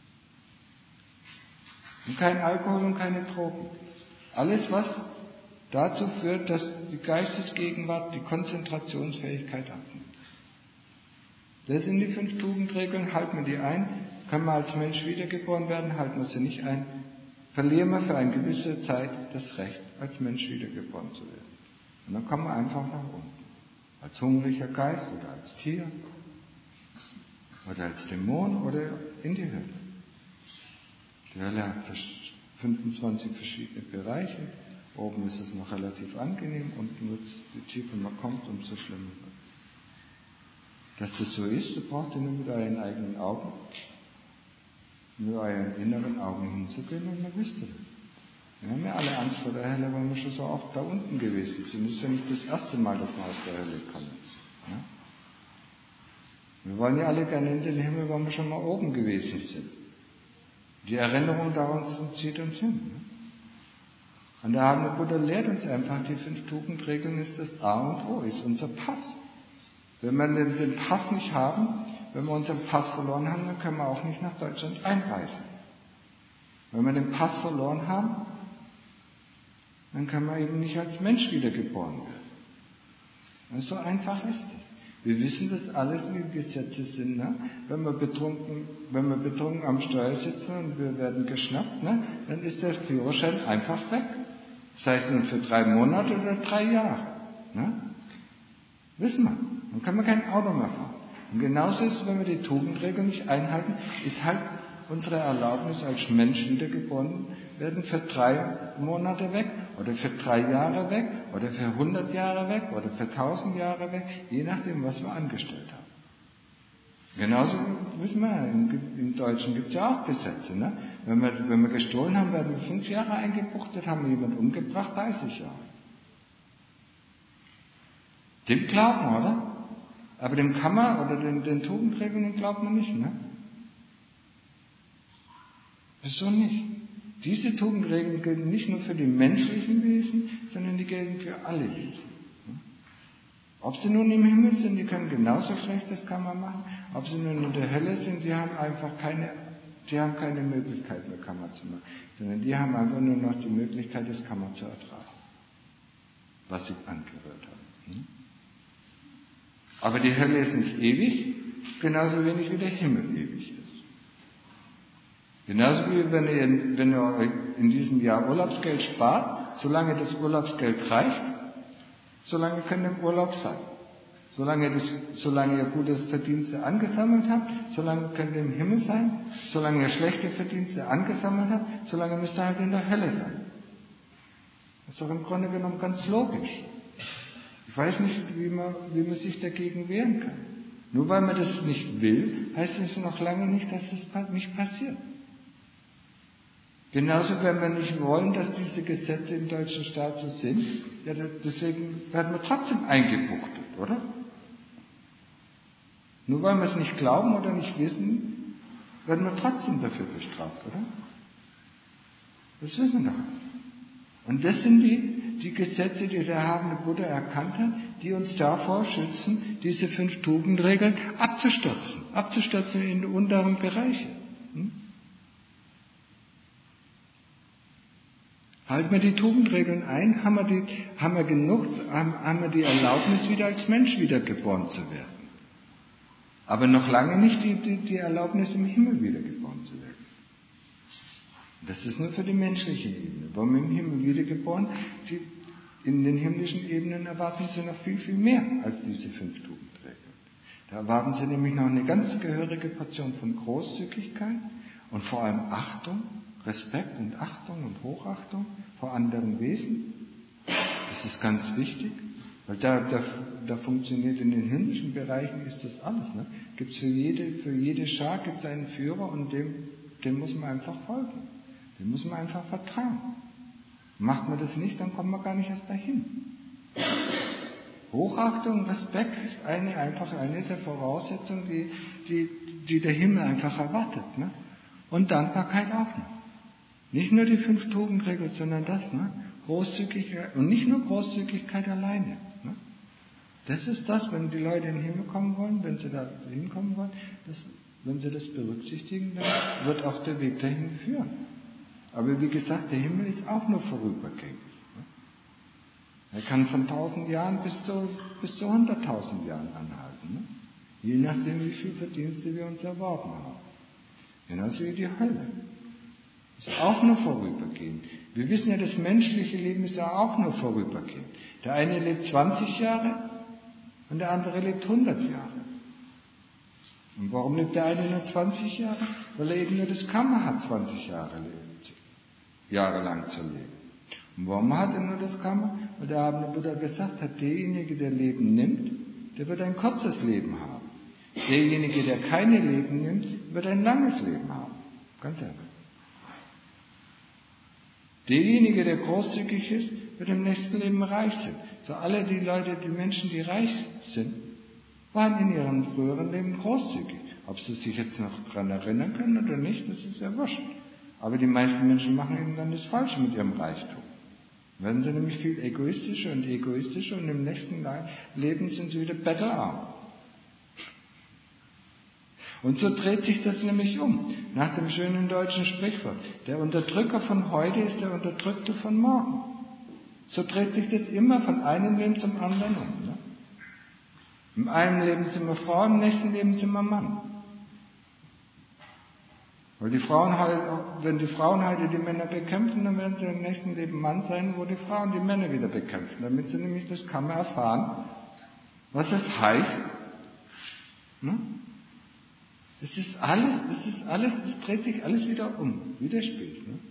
Speaker 1: Und kein Alkohol und keine Drogen. Alles, was dazu führt, dass die Geistesgegenwart, die Konzentrationsfähigkeit abnimmt. Das sind die fünf Tugendregeln, halten wir die ein, kann man als Mensch wiedergeboren werden, halten wir sie nicht ein, verlieren wir für eine gewisse Zeit das Recht, als Mensch wiedergeboren zu werden. Und dann kommen wir einfach nach unten. Als hungriger Geist oder als Tier oder als Dämon oder in die Hölle. Die Hölle hat fünfundzwanzig verschiedene Bereiche. Oben ist es noch relativ angenehm, unten wird es, je tiefer man kommt, umso schlimmer wird es. Dass das so ist, da braucht ihr nur mit euren eigenen Augen, mit euren inneren Augen hinzugehen und dann wisst ihr das. Wir haben ja alle Angst vor der Hölle, weil wir schon so oft da unten gewesen sind. Das ist ja nicht das erste Mal, dass wir aus der Hölle kommen. Ja? Wir wollen ja alle gerne in den Himmel, weil wir schon mal oben gewesen sind. Die Erinnerung daran zieht uns hin. Ne? Und der Habende Buddha lehrt uns einfach, die fünf Tugendregeln ist das A und O, ist unser Pass. Wenn wir den, den Pass nicht haben, wenn wir unseren Pass verloren haben, dann können wir auch nicht nach Deutschland einreisen. Wenn wir den Pass verloren haben, dann kann man eben nicht als Mensch wiedergeboren werden. Und so einfach ist es. Wir wissen das alles, wie die Gesetze sind. Ne? Wenn wir betrunken, wenn wir betrunken am Steuer sitzen und wir werden geschnappt, ne? Dann ist der Führerschein einfach weg. Sei es nun für drei Monate oder drei Jahre. Ne? Wissen wir. Dann kann man kein Auto mehr fahren. Und genauso ist es, wenn wir die Tugendregeln nicht einhalten, ist halt unsere Erlaubnis als Mensch wiedergeboren werden für drei Monate weg oder für drei Jahre weg oder für hundert Jahre weg oder für tausend Jahre weg, je nachdem, was wir angestellt haben. Genauso wissen wir, im, im Deutschen gibt es ja auch Gesetze. Ne? Wenn, wir, wenn wir gestohlen haben, werden wir fünf Jahre eingebuchtet, haben wir jemanden umgebracht, dreißig Jahre. Dem glaubt man, oder? Aber dem Kammer oder den, den Tugendregeln glaubt man nicht, ne? Wieso nicht? Diese Tugendregeln gelten nicht nur für die menschlichen Wesen, sondern die gelten für alle Wesen. Ob sie nun im Himmel sind, die können genauso schlecht das Kammer machen. Ob sie nun in der Hölle sind, die haben einfach keine, die haben keine Möglichkeit mehr Kammer zu machen, sondern die haben einfach nur noch die Möglichkeit, das Kammer zu ertragen, was sie angerührt haben. Aber die Hölle ist nicht ewig, genauso wenig wie der Himmel ewig ist. Genauso wie wenn ihr, wenn ihr in diesem Jahr Urlaubsgeld spart, solange das Urlaubsgeld reicht, solange könnt ihr im Urlaub sein. Solange, das, solange ihr gute Verdienste angesammelt habt, solange könnt ihr im Himmel sein. Solange ihr schlechte Verdienste angesammelt habt, solange müsst ihr halt in der Hölle sein. Das ist doch im Grunde genommen ganz logisch. Ich weiß nicht, wie man, wie man sich dagegen wehren kann. Nur weil man das nicht will, heißt es noch lange nicht, dass das nicht passiert. Genauso, wenn wir nicht wollen, dass diese Gesetze im deutschen Staat so sind, ja, deswegen werden wir trotzdem eingebuchtet, oder? Nur weil wir es nicht glauben oder nicht wissen, werden wir trotzdem dafür bestraft, oder? Das wissen wir doch. Und das sind die, die Gesetze, die der erhabene Buddha erkannt hat, die uns davor schützen, diese fünf Tugendregeln abzustürzen, abzustürzen in die unteren Bereiche. Hm? Halten wir die Tugendregeln ein, haben wir, die, haben wir genug, haben, haben wir die Erlaubnis, wieder als Mensch wiedergeboren zu werden. Aber noch lange nicht die, die, die Erlaubnis, im Himmel wiedergeboren zu werden. Das ist nur für die menschliche Ebene. Warum im Himmel wiedergeboren? Die, in den himmlischen Ebenen erwarten sie noch viel, viel mehr als diese fünf Tugendregeln. Da erwarten sie nämlich noch eine ganz gehörige Portion von Großzügigkeit und vor allem Achtung, Respekt und Achtung und Hochachtung vor anderen Wesen. Das ist ganz wichtig, weil da, da, da funktioniert in den himmlischen Bereichen ist das alles. Ne? Gibt's für jede, für jede Schar gibt es einen Führer und dem, dem muss man einfach folgen. Dem muss man einfach vertrauen. Macht man das nicht, dann kommt man gar nicht erst dahin. Hochachtung und Respekt ist eine, einfach eine der Voraussetzungen, die, die, die der Himmel einfach erwartet. Ne? Und Dankbarkeit auch noch. Nicht nur die fünf Tugendregeln, sondern das, ne? Großzügigkeit, und nicht nur Großzügigkeit alleine. Ne? Das ist das, wenn die Leute in den Himmel kommen wollen, wenn sie da hinkommen wollen, das, wenn sie das berücksichtigen, dann wird auch der Weg dahin führen. Aber wie gesagt, der Himmel ist auch nur vorübergängig. Ne? Er kann von tausend Jahren bis zu, bis zu hunderttausend Jahren anhalten. Ne? Je nachdem, wie viel Verdienste wir uns erworben haben. Genauso wie die Hölle. Ist auch nur vorübergehend. Wir wissen ja, das menschliche Leben ist ja auch nur vorübergehend. Der eine lebt zwanzig Jahre und der andere lebt hundert Jahre. Und warum lebt der eine nur zwanzig Jahre? Weil er eben nur das Karma hat, zwanzig Jahre, Jahre lang zu leben. Und warum hat er nur das Karma? Weil der erhabene Buddha gesagt hat, derjenige, der Leben nimmt, der wird ein kurzes Leben haben. Derjenige, der keine Leben nimmt, wird ein langes Leben haben. Ganz einfach. Derjenige, der großzügig ist, wird im nächsten Leben reich sein. So alle die Leute, die Menschen, die reich sind, waren in ihrem früheren Leben großzügig. Ob sie sich jetzt noch daran erinnern können oder nicht, das ist ja wurscht. Aber die meisten Menschen machen eben dann das Falsche mit ihrem Reichtum. Werden sie nämlich viel egoistischer und egoistischer und im nächsten Leben sind sie wieder bettelarm. Und so dreht sich das nämlich um, nach dem schönen deutschen Sprichwort. Der Unterdrücker von heute ist der Unterdrückte von morgen. So dreht sich das immer von einem Leben zum anderen um. Ne? Im einen Leben sind wir Frau, im nächsten Leben sind wir Mann. Weil die Frauen halt, wenn die Frauen heute die Männer bekämpfen, dann werden sie im nächsten Leben Mann sein, wo die Frauen die Männer wieder bekämpfen, damit sie nämlich das Karma erfahren, was es heißt. Ne? Es ist alles, es ist alles, es dreht sich alles wieder um, wie der Spieß. Ne?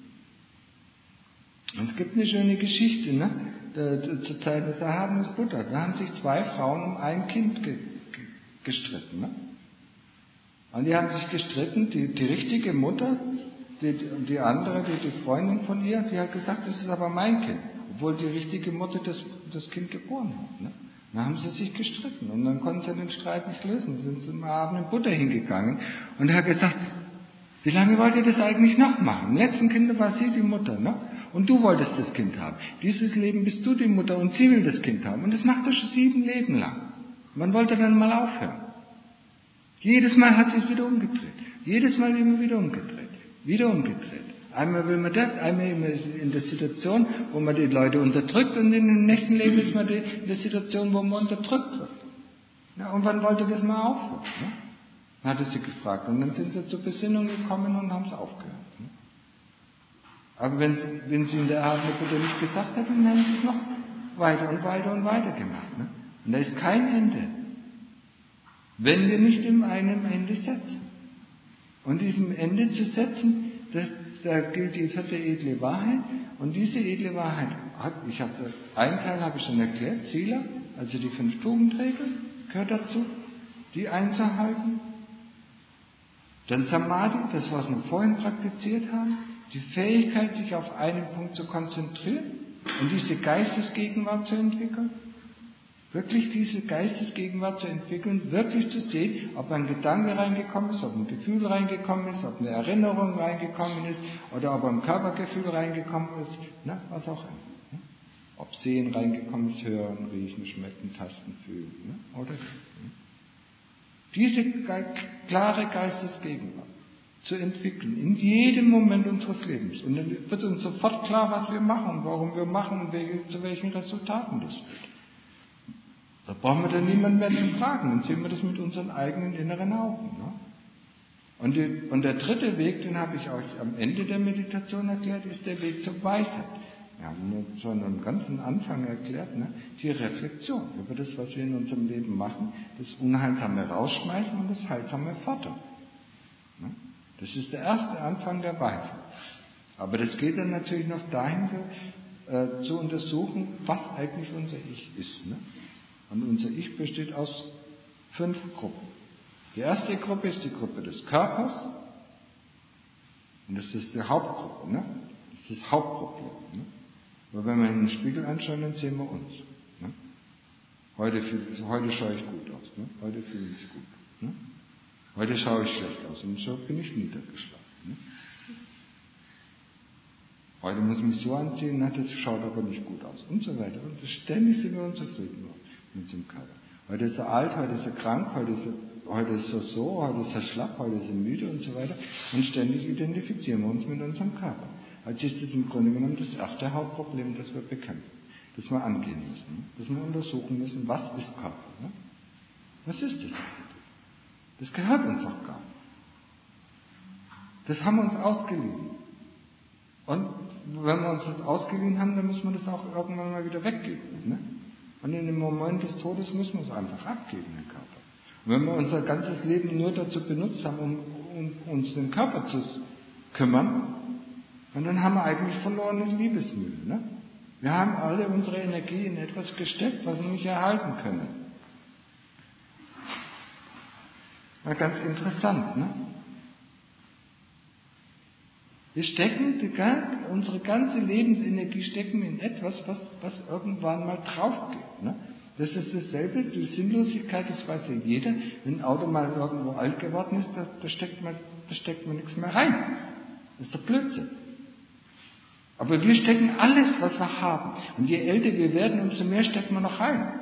Speaker 1: Und es gibt eine schöne Geschichte, ne? Zur Zeit des Erhabenen Buddha. Da haben sich zwei Frauen um ein Kind ge, ge, gestritten. Ne? Und die haben sich gestritten, die, die richtige Mutter, die, die andere, die, die Freundin von ihr, die hat gesagt, das ist aber mein Kind, obwohl die richtige Mutter das, das Kind geboren hat. Ne? Dann haben sie sich gestritten und dann konnten sie den Streit nicht lösen. Sie sind zum Erhabenen Buddha hingegangen und er hat gesagt, wie lange wollt ihr das eigentlich noch machen? Im letzten Kind war sie die Mutter, ne? Und du wolltest das Kind haben. Dieses Leben bist du die Mutter und sie will das Kind haben. Und das macht er schon sieben Leben lang. Man wollte dann mal aufhören. Jedes Mal hat sich wieder umgedreht. Jedes Mal immer wieder umgedreht. Wieder umgedreht. Einmal will man das, einmal in der Situation, wo man die Leute unterdrückt und in dem nächsten Leben ist man in der Situation, wo man unterdrückt wird. Ja, und wann wollte das mal aufhören? Ne? Dann hat er sie gefragt. Und dann sind sie zur Besinnung gekommen und haben es aufgehört. Ne? Aber wenn sie, wenn sie in der Erhabene Buddha nicht gesagt hat, dann haben sie es noch weiter und weiter und weiter gemacht. Ne? Und da ist kein Ende. Wenn wir nicht in einem Ende setzen. Und diesem Ende zu setzen, das, da gilt die vierte edle Wahrheit. Und diese edle Wahrheit, hat, ich habe einen Teil habe ich schon erklärt, Sila, also die fünf Tugendregeln, gehört dazu, die einzuhalten. Dann Samadhi, das was wir vorhin praktiziert haben, die Fähigkeit, sich auf einen Punkt zu konzentrieren und diese Geistesgegenwart zu entwickeln. Wirklich diese Geistesgegenwart zu entwickeln, wirklich zu sehen, ob ein Gedanke reingekommen ist, ob ein Gefühl reingekommen ist, ob eine Erinnerung reingekommen ist oder ob ein Körpergefühl reingekommen ist, ne, was auch immer. Ne? Ob Sehen reingekommen ist, Hören, Riechen, Schmecken, Tasten, Fühlen, ne? Oder ne? Diese ge- klare Geistesgegenwart zu entwickeln, in jedem Moment unseres Lebens. Und dann wird uns sofort klar, was wir machen, warum wir machen und welche, zu welchen Resultaten das führt. Da brauchen wir dann niemanden mehr zu fragen, dann sehen wir das mit unseren eigenen inneren Augen. Ne? Und, die, und der dritte Weg, den habe ich euch am Ende der Meditation erklärt, ist der Weg zur Weisheit. Wir haben nur schon am ganzen Anfang erklärt, ne? Die Reflexion über das, was wir in unserem Leben machen, das Unheilsame rausschmeißen und das Heilsame fordern. Ne? Das ist der erste Anfang der Weisheit. Aber das geht dann natürlich noch dahin, so, äh, zu untersuchen, was eigentlich unser Ich ist. Ne? Und unser Ich besteht aus fünf Gruppen. Die erste Gruppe ist die Gruppe des Körpers. Und das ist die Hauptgruppe. Ne? Das ist das Hauptproblem. Ne? Weil wenn wir in den Spiegel anschauen, dann sehen wir uns. Ne? Heute, heute schaue ich gut aus. Ne? Heute fühle ich mich gut. Ne? Heute schaue ich schlecht aus und so bin ich niedergeschlagen. Ne? Heute muss ich mich so anziehen, na, das schaut aber nicht gut aus und so weiter. Und ständig sind wir unzufrieden mit unserem Körper. Heute ist er alt, heute ist er krank, heute ist er, heute ist er so, heute ist er schlapp, heute ist er müde und so weiter. Und ständig identifizieren wir uns mit unserem Körper. Also ist das im Grunde genommen das erste Hauptproblem, das wir bekämpfen, das wir angehen müssen, dass wir untersuchen müssen, was ist Körper? Ne? Was ist das? Das gehört uns doch gar nicht. Das haben wir uns ausgeliehen. Und wenn wir uns das ausgeliehen haben, dann müssen wir das auch irgendwann mal wieder weggeben. Ne? Und in dem Moment des Todes müssen wir es einfach abgeben, den Körper. Und wenn wir unser ganzes Leben nur dazu benutzt haben, um, um uns den Körper zu kümmern, und dann haben wir eigentlich verlorenes Liebesmühl. Ne? Wir haben alle unsere Energie in etwas gesteckt, was wir nicht erhalten können. Ja, ganz interessant, ne? Wir stecken, die, unsere ganze Lebensenergie stecken in etwas, was, was irgendwann mal drauf geht. Ne? Das ist dasselbe, die Sinnlosigkeit, das weiß ja jeder. Wenn ein Auto mal irgendwo alt geworden ist, da, da, steckt man, da steckt man nichts mehr rein. Das ist doch Blödsinn. Aber wir stecken alles, was wir haben. Und je älter wir werden, umso mehr stecken wir noch rein.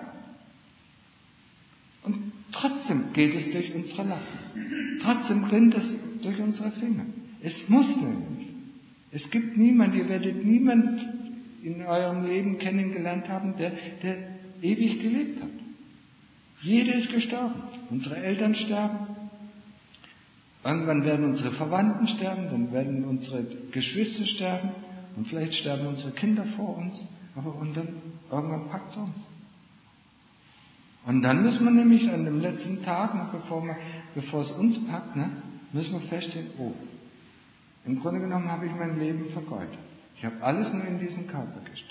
Speaker 1: Und trotzdem geht es durch unsere Lappen. Trotzdem rinnt es durch unsere Finger. Es muss nämlich. Es gibt niemanden, ihr werdet niemanden in eurem Leben kennengelernt haben, der, der ewig gelebt hat. Jeder ist gestorben. Unsere Eltern sterben. Irgendwann werden unsere Verwandten sterben, dann werden unsere Geschwister sterben und vielleicht sterben unsere Kinder vor uns. Aber und dann irgendwann packt es uns. Und dann müssen wir nämlich an dem letzten Tag, noch bevor, wir, bevor es uns packt, ne, müssen wir feststellen, oh, im Grunde genommen habe ich mein Leben vergeudet. Ich habe alles nur in diesen Körper gesteckt.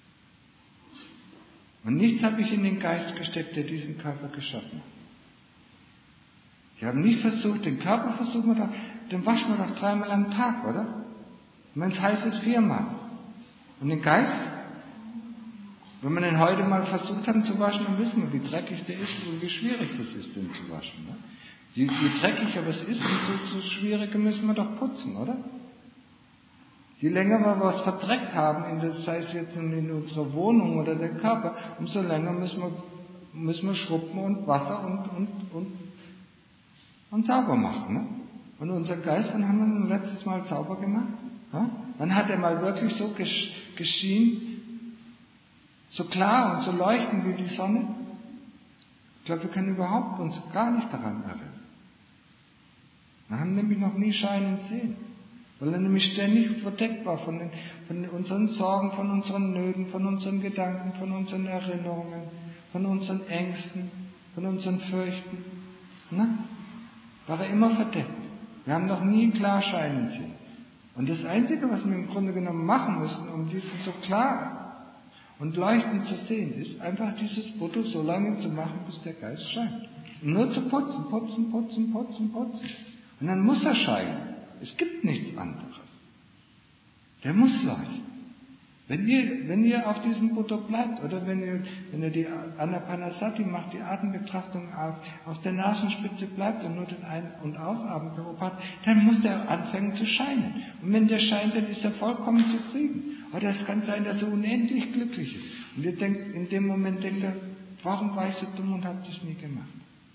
Speaker 1: Und nichts habe ich in den Geist gesteckt, der diesen Körper geschaffen hat. Ich habe nicht versucht, den Körper versuchen wir doch, den waschen wir doch dreimal am Tag, oder? Und wenn es heißt, es viermal. Und den Geist? Wenn wir den heute mal versucht haben zu waschen, dann wissen wir, wie dreckig der ist und wie schwierig das ist, den zu waschen. Ne? Je, je dreckiger was ist, umso so schwieriger müssen wir doch putzen, oder? Je länger wir was verdreckt haben, in der, sei es jetzt in, in unserer Wohnung oder der Körper, umso länger müssen wir, müssen wir schrubben und Wasser und, und, und, und sauber machen. Ne? Und unser Geist, wann haben wir ihn letztes Mal sauber gemacht? Ja? Wann hat er mal wirklich so gesch, geschienen, so klar und so leuchtend wie die Sonne? Ich glaube, wir können überhaupt uns gar nicht daran erinnern. Wir haben nämlich noch nie scheinen sehen, weil er nämlich ständig verdeckt war von, den, von unseren Sorgen, von unseren Nöten, von unseren Gedanken, von unseren Erinnerungen, von unseren Ängsten, von unseren Fürchten. Na? War er immer verdeckt. Wir haben noch nie klar scheinen sehen. Und das Einzige, was wir im Grunde genommen machen müssen, um diesen so klar und leuchtend zu sehen, ist einfach dieses Foto so lange zu machen, bis der Geist scheint. Und nur zu putzen, putzen, putzen, putzen, putzen. Und dann muss er scheinen. Es gibt nichts anderes. Der muss leuchten. Wenn ihr, wenn ihr auf diesem Foto bleibt, oder wenn ihr, wenn ihr die Anapanasati macht, die Atembetrachtung auf, auf der Nasenspitze bleibt und nur den Ein- und Ausatmen beobachtet, dann muss der anfangen zu scheinen. Und wenn der scheint, dann ist er vollkommen zufrieden. Oder es kann sein, dass er unendlich glücklich ist. Und ihr denkt, in dem Moment denkt er, warum war ich so dumm und habe das nie gemacht?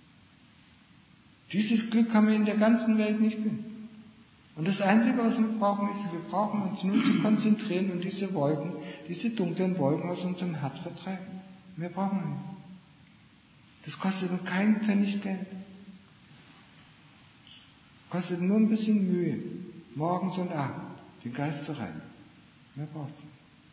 Speaker 1: Dieses Glück kann man in der ganzen Welt nicht finden. Und das Einzige, was wir brauchen, ist, wir brauchen uns nur zu konzentrieren und diese Wolken, diese dunklen Wolken aus unserem Herz vertreiben. Mehr brauchen wir nicht. Das kostet uns keinen Pfennig Geld. Kostet nur ein bisschen Mühe, morgens und abends, den Geist zu reinigen. Mehr braucht es nicht.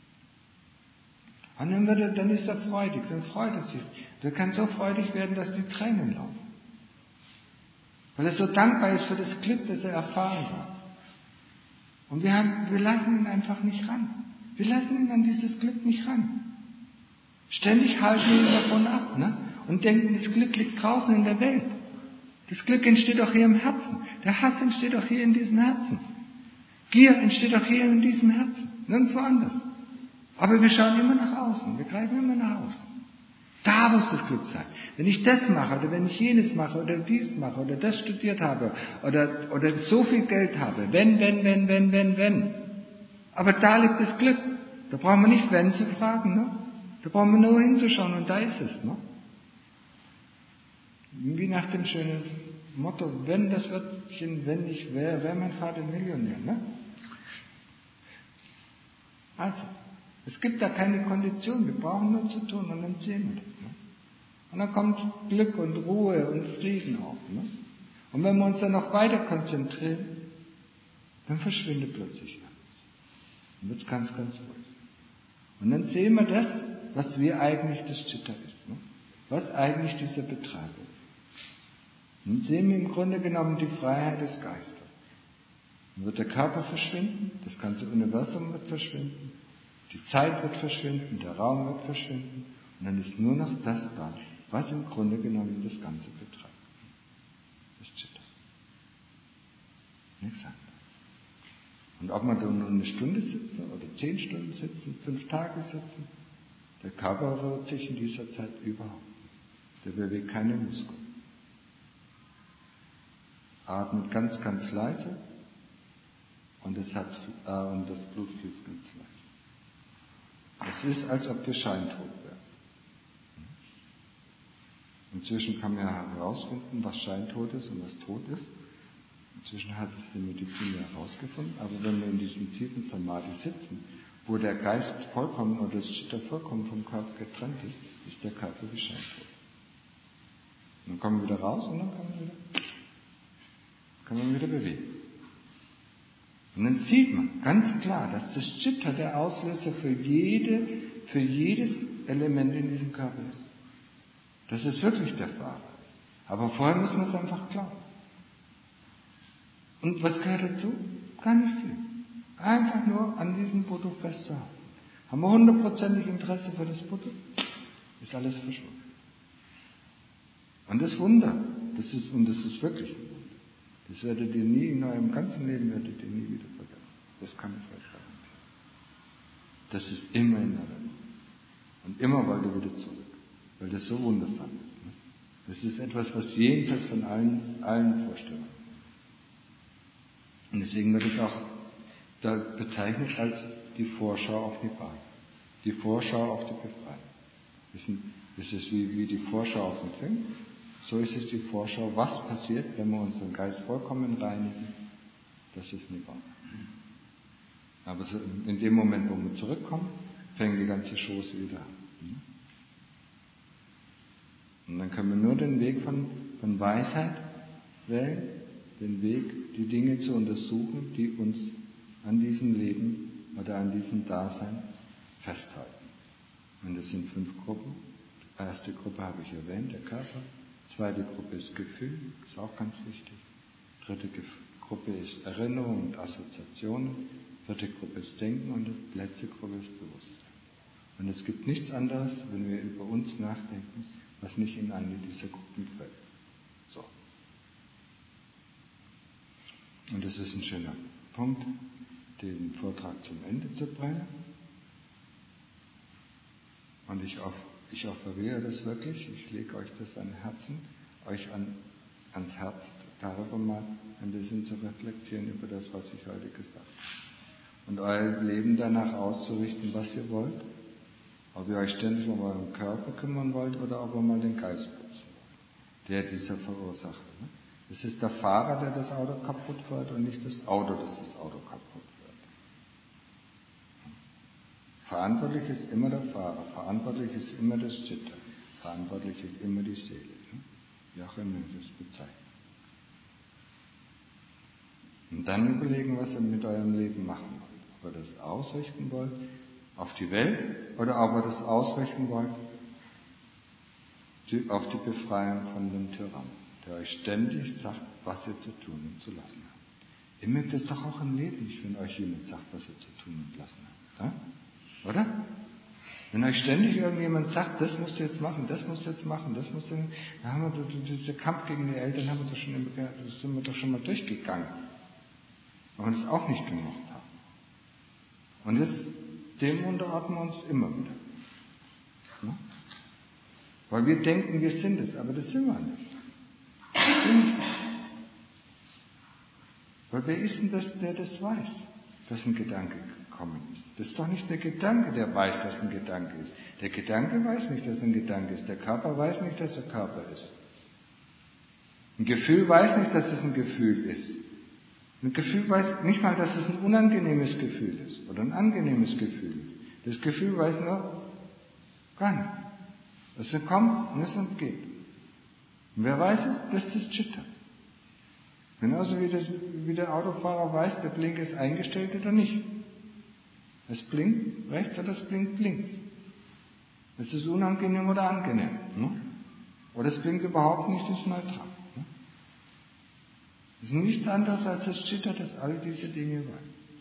Speaker 1: Und dann, wird er, dann ist er freudig, dann freut er sich. Der kann so freudig werden, dass die Tränen laufen. Weil er so dankbar ist für das Glück, das er erfahren hat. Und wir, haben, wir lassen ihn einfach nicht ran. Wir lassen ihn an dieses Glück nicht ran. Ständig halten wir ihn davon ab, ne? Und denken, das Glück liegt draußen in der Welt. Das Glück entsteht auch hier im Herzen. Der Hass entsteht auch hier in diesem Herzen. Gier entsteht auch hier in diesem Herzen. Nirgendwo anders. Aber wir schauen immer nach außen. Wir greifen immer nach außen. Da muss das Glück sein. Wenn ich das mache, oder wenn ich jenes mache, oder dies mache, oder das studiert habe, oder, oder so viel Geld habe, wenn, wenn, wenn, wenn, wenn, wenn. Aber da liegt das Glück. Da brauchen wir nicht wenn zu fragen, ne? Da brauchen wir nur hinzuschauen und da ist es, ne? Wie nach dem schönen Motto, wenn das Wörtchen, wenn ich wäre, wäre mein Vater Millionär, ne? Also, es gibt da keine Kondition, wir brauchen nur zu tun und dann sehen wir das. Ne? Und dann kommt Glück und Ruhe und Frieden auf. Ne? Und wenn wir uns dann noch weiter konzentrieren, dann verschwindet plötzlich alles. Dann wird es ganz, ganz ruhig. Und dann sehen wir das, was wir eigentlich das Chitta ist. Ne? Was eigentlich dieser Betrag ist. Und dann sehen wir im Grunde genommen die Freiheit des Geistes. Dann wird der Körper verschwinden, das ganze Universum wird verschwinden. Die Zeit wird verschwinden, der Raum wird verschwinden und dann ist nur noch das da, was im Grunde genommen das Ganze betreibt. Das Chitta. Nichts anderes. Und ob wir da nur eine Stunde sitzen oder zehn Stunden sitzen, fünf Tage sitzen, der Körper rührt sich in dieser Zeit überhaupt nicht. Der bewegt keine Muskeln. Atmet ganz, ganz leise und das, Herz, äh, und das Blut fließt ganz leise. Es ist, als ob wir scheintot wären. Inzwischen kann man ja herausfinden, was scheintot ist und was tot ist. Inzwischen hat es die Medizin ja herausgefunden. Aber wenn wir in diesem tiefen Samadhi sitzen, wo der Geist vollkommen oder das Chitta vollkommen vom Körper getrennt ist, ist der Körper wie scheintot. Und dann kommen wir wieder raus und dann kommen wir wieder. kann man wieder bewegen. Und dann sieht man ganz klar, dass das Chitta der Auslöser für, jede, für jedes Element in diesem Körper ist. Das ist wirklich der Fahrer. Aber vorher müssen wir es einfach glauben. Und was gehört dazu? Gar nicht viel. Einfach nur an diesem Buddha festzuhalten. Haben wir hundertprozentig Interesse für das Buddha? Ist alles verschwunden. Und das Wunder, das ist, und das ist wirklich ein Wunder, das werdet ihr nie, in eurem ganzen Leben werdet ihr nie wieder vergessen. Das kann ich euch garantieren. Das ist immer in Erinnerung. Und immer wollt ihr wieder zurück. Weil das so wundersam ist. Ne? Das ist etwas, was jenseits von allen, allen Vorstellungen ist. Und deswegen wird es auch da bezeichnet als die Vorschau auf Nibbana. Die Vorschau auf die Befreiung. Das ist wie, wie die Vorschau auf den Film. So ist es die Vorschau, was passiert, wenn wir unseren Geist vollkommen reinigen. Das ist Nibbana. Aber so in dem Moment, wo wir zurückkommen, fängt die ganze Chose wieder an. Und dann können wir nur den Weg von, von Weisheit wählen, den Weg, die Dinge zu untersuchen, die uns an diesem Leben oder an diesem Dasein festhalten. Und das sind fünf Gruppen. Die erste Gruppe habe ich erwähnt, der Körper. Die zweite Gruppe ist Gefühl, ist auch ganz wichtig. Die dritte Gruppe ist Erinnerung und Assoziationen. Die vierte Gruppe ist Denken und die letzte Gruppe ist Bewusstsein. Und es gibt nichts anderes, wenn wir über uns nachdenken, was nicht in eine dieser Gruppen fällt. So. Und das ist ein schöner Punkt, den Vortrag zum Ende zu bringen. Und ich, off, ich offeriere das wirklich, ich lege euch das an Herzen, euch an, ans Herz, darüber mal ein bisschen zu reflektieren über das, was ich heute gesagt habe. Und euer Leben danach auszurichten, was ihr wollt. Ob ihr euch ständig um euren Körper kümmern wollt oder ob ihr mal den Geist putzen wollt. Der dieser Verursacher. Ne? Es ist der Fahrer, der das Auto kaputt fährt und nicht das Auto, das das Auto kaputt fährt. Verantwortlich ist immer der Fahrer, verantwortlich ist immer das Chitta, verantwortlich ist immer die Seele. Ne? Wie auch immer das bezeichnet. Und dann überlegen, was ihr mit eurem Leben machen wollt. Ob ihr das ausrichten wollt auf die Welt oder ob ihr das ausrichten wollt auf die Befreiung von dem Tyrannen, der euch ständig sagt, was ihr zu tun und zu lassen habt. Ihr mögt es doch auch im Leben nicht, wenn euch jemand sagt, was ihr zu tun und lassen habt. Ja? Oder? Wenn euch ständig irgendjemand sagt, das musst du jetzt machen, das musst du jetzt machen, das musst du, da haben wir dieser Kampf gegen die Eltern, haben wir doch schon, das sind wir doch schon mal durchgegangen. Aber das auch nicht gemacht haben. Und jetzt, dem unterordnen wir uns immer wieder. Ja? Weil wir denken, wir sind es, aber das sind wir nicht. Das sind nicht. Weil wer ist denn das, der das weiß, dass ein Gedanke gekommen ist? Das ist doch nicht der Gedanke, der weiß, dass ein Gedanke ist. Der Gedanke weiß nicht, dass ein Gedanke ist. Der Körper weiß nicht, dass er Körper ist. Ein Gefühl weiß nicht, dass es ein Gefühl ist. Ein Gefühl weiß nicht mal, dass es ein unangenehmes Gefühl ist oder ein angenehmes Gefühl. Das Gefühl weiß nur gar nichts. Es kommt und es entgeht. Und wer weiß es? Das ist das Chitta. Genauso wie, das, wie der Autofahrer weiß, der Blinker ist eingestellt oder nicht. Es blinkt rechts oder es blinkt links. Es ist unangenehm oder angenehm. Ne? Oder es blinkt überhaupt nicht, es ist neutral. Ne? Es ist nichts anderes als das Chitta, das all diese Dinge weiß.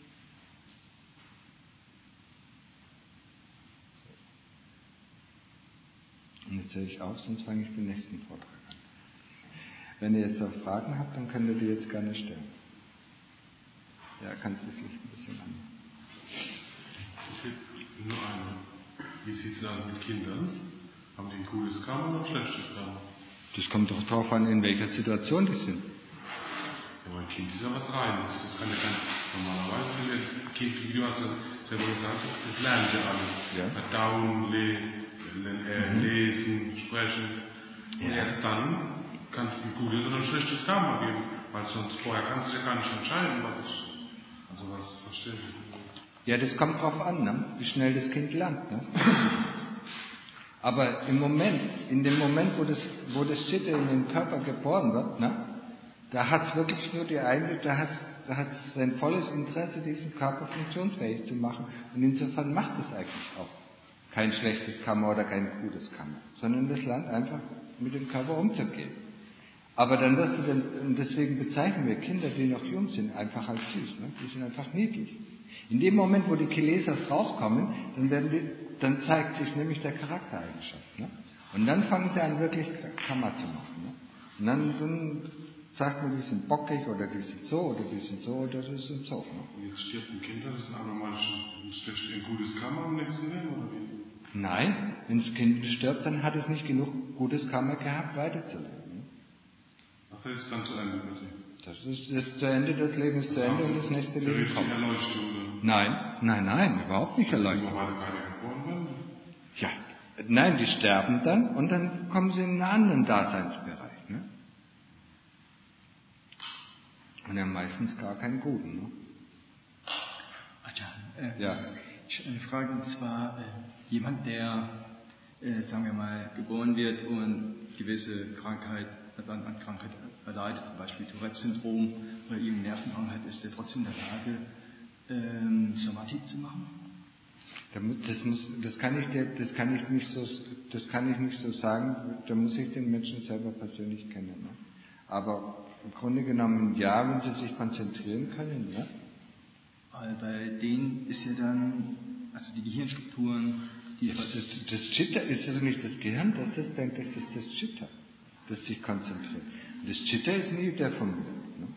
Speaker 1: Und jetzt höre ich auf, sonst fange ich den nächsten Vortrag an. Wenn ihr jetzt noch Fragen habt, dann könnt ihr die jetzt gerne stellen. Ja, kannst du das Licht ein bisschen anmachen.
Speaker 2: Ich hätte nur eine. Wie sieht es aus mit Kindern? Haben die ein gutes Karma oder ein schlechtes Karma?
Speaker 1: Das kommt doch darauf an, in welcher Situation die sind.
Speaker 2: Ja, mein Kind ist ja was Reines. Das kann ja kein, normalerweise, wenn ein Kind, wie du hast ja selber gesagt hast, das lernt ja alles.
Speaker 1: Ja.
Speaker 2: Verdauen, le, le, äh, mhm. lesen, sprechen. Und ja. Erst dann kann es ein gutes oder ein schlechtes Karma geben. Weil sonst vorher kannst du ja gar nicht entscheiden, was es ist. Also was verstehe ich.
Speaker 1: Ja, das kommt drauf an, ne? Wie schnell das Kind lernt. Ne? Aber im Moment, in dem Moment, wo das, wo das Chitta in den Körper geboren wird, ne? Da hat es wirklich nur die eine, da hat da hat sein volles Interesse, diesen Körper funktionsfähig zu machen. Und insofern macht es eigentlich auch kein schlechtes Karma oder kein gutes Karma, sondern das lernt einfach mit dem Körper umzugehen. Aber dann wirst du dann, und deswegen bezeichnen wir Kinder, die noch jung sind, einfach als süß. Ne? Die sind einfach niedlich. In dem Moment, wo die Kilesas rauskommen, dann, werden die, dann zeigt sich nämlich der Charaktereigenschaft. Ne? Und dann fangen sie an, wirklich Karma zu machen. Ne? Und dann, dann sagt man, die sind bockig oder die sind so oder die sind so oder die sind so. Ne?
Speaker 2: Und jetzt stirbt ein Kind, das ist ein automatisch ein gutes Karma im nächsten Leben, oder wie?
Speaker 1: Nein, wenn das Kind stirbt, dann hat es nicht genug gutes Karma gehabt, weiterzuleben. Ne?
Speaker 2: Ach, das ist dann zu Ende, bitte.
Speaker 1: Das ist, das ist zu Ende, das Leben ist zu Ende und das nächste Leben kommt.
Speaker 2: Erleuchtung,
Speaker 1: nein, nein, nein, überhaupt nicht Erleuchtung. Ja, nein, die sterben dann und dann kommen sie in einen anderen Daseinsbereich. Ne? Und haben meistens gar keinen guten. Ne?
Speaker 3: Äh,
Speaker 1: ja.
Speaker 3: Ich habe eine Frage, und zwar äh, jemand, der, äh, sagen wir mal, geboren wird und gewisse Krankheit, also an, an Krankheit erleidet, zum Beispiel Tourette-Syndrom oder irgendeine Nervenkrankheit, ist der trotzdem in der Lage, ähm, Samadhi zu machen?
Speaker 1: Das, muss, das, kann ich dir, das, kann ich nicht so, das kann ich nicht so sagen, da muss ich den Menschen selber persönlich kennen. Ne? Aber im Grunde genommen ja, wenn sie sich konzentrieren können. Ja?
Speaker 3: Weil bei denen ist ja dann, also die Gehirnstrukturen, die...
Speaker 1: Das, das, das Chitta ist also nicht das Gehirn, das das denkt, das ist das Chitta, das sich konzentriert. Das Chitta ist nie der von mir. Ne?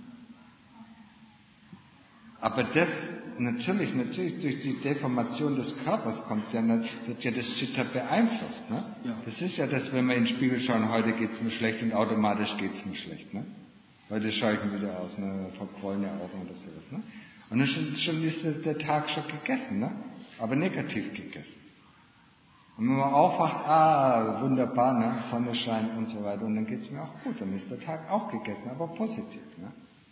Speaker 1: Aber das, natürlich, natürlich durch die Deformation des Körpers kommt ja, wird ja das Chitta beeinflusst. Ne?
Speaker 3: Ja.
Speaker 1: Das ist ja das, wenn wir in den Spiegel schauen, heute geht es mir schlecht und automatisch geht es mir schlecht. Ne? Heute schaue ich mir wieder aus, ne? Verquollene Augen oder sowas. Ne? Und dann schon, schon ist der Tag schon gegessen, ne? Aber negativ gegessen. Und wenn man aufwacht, ah, wunderbar, ne? Sonne scheint und so weiter, und dann geht es mir auch gut, dann ist der Tag auch gegessen, aber positiv. Ne?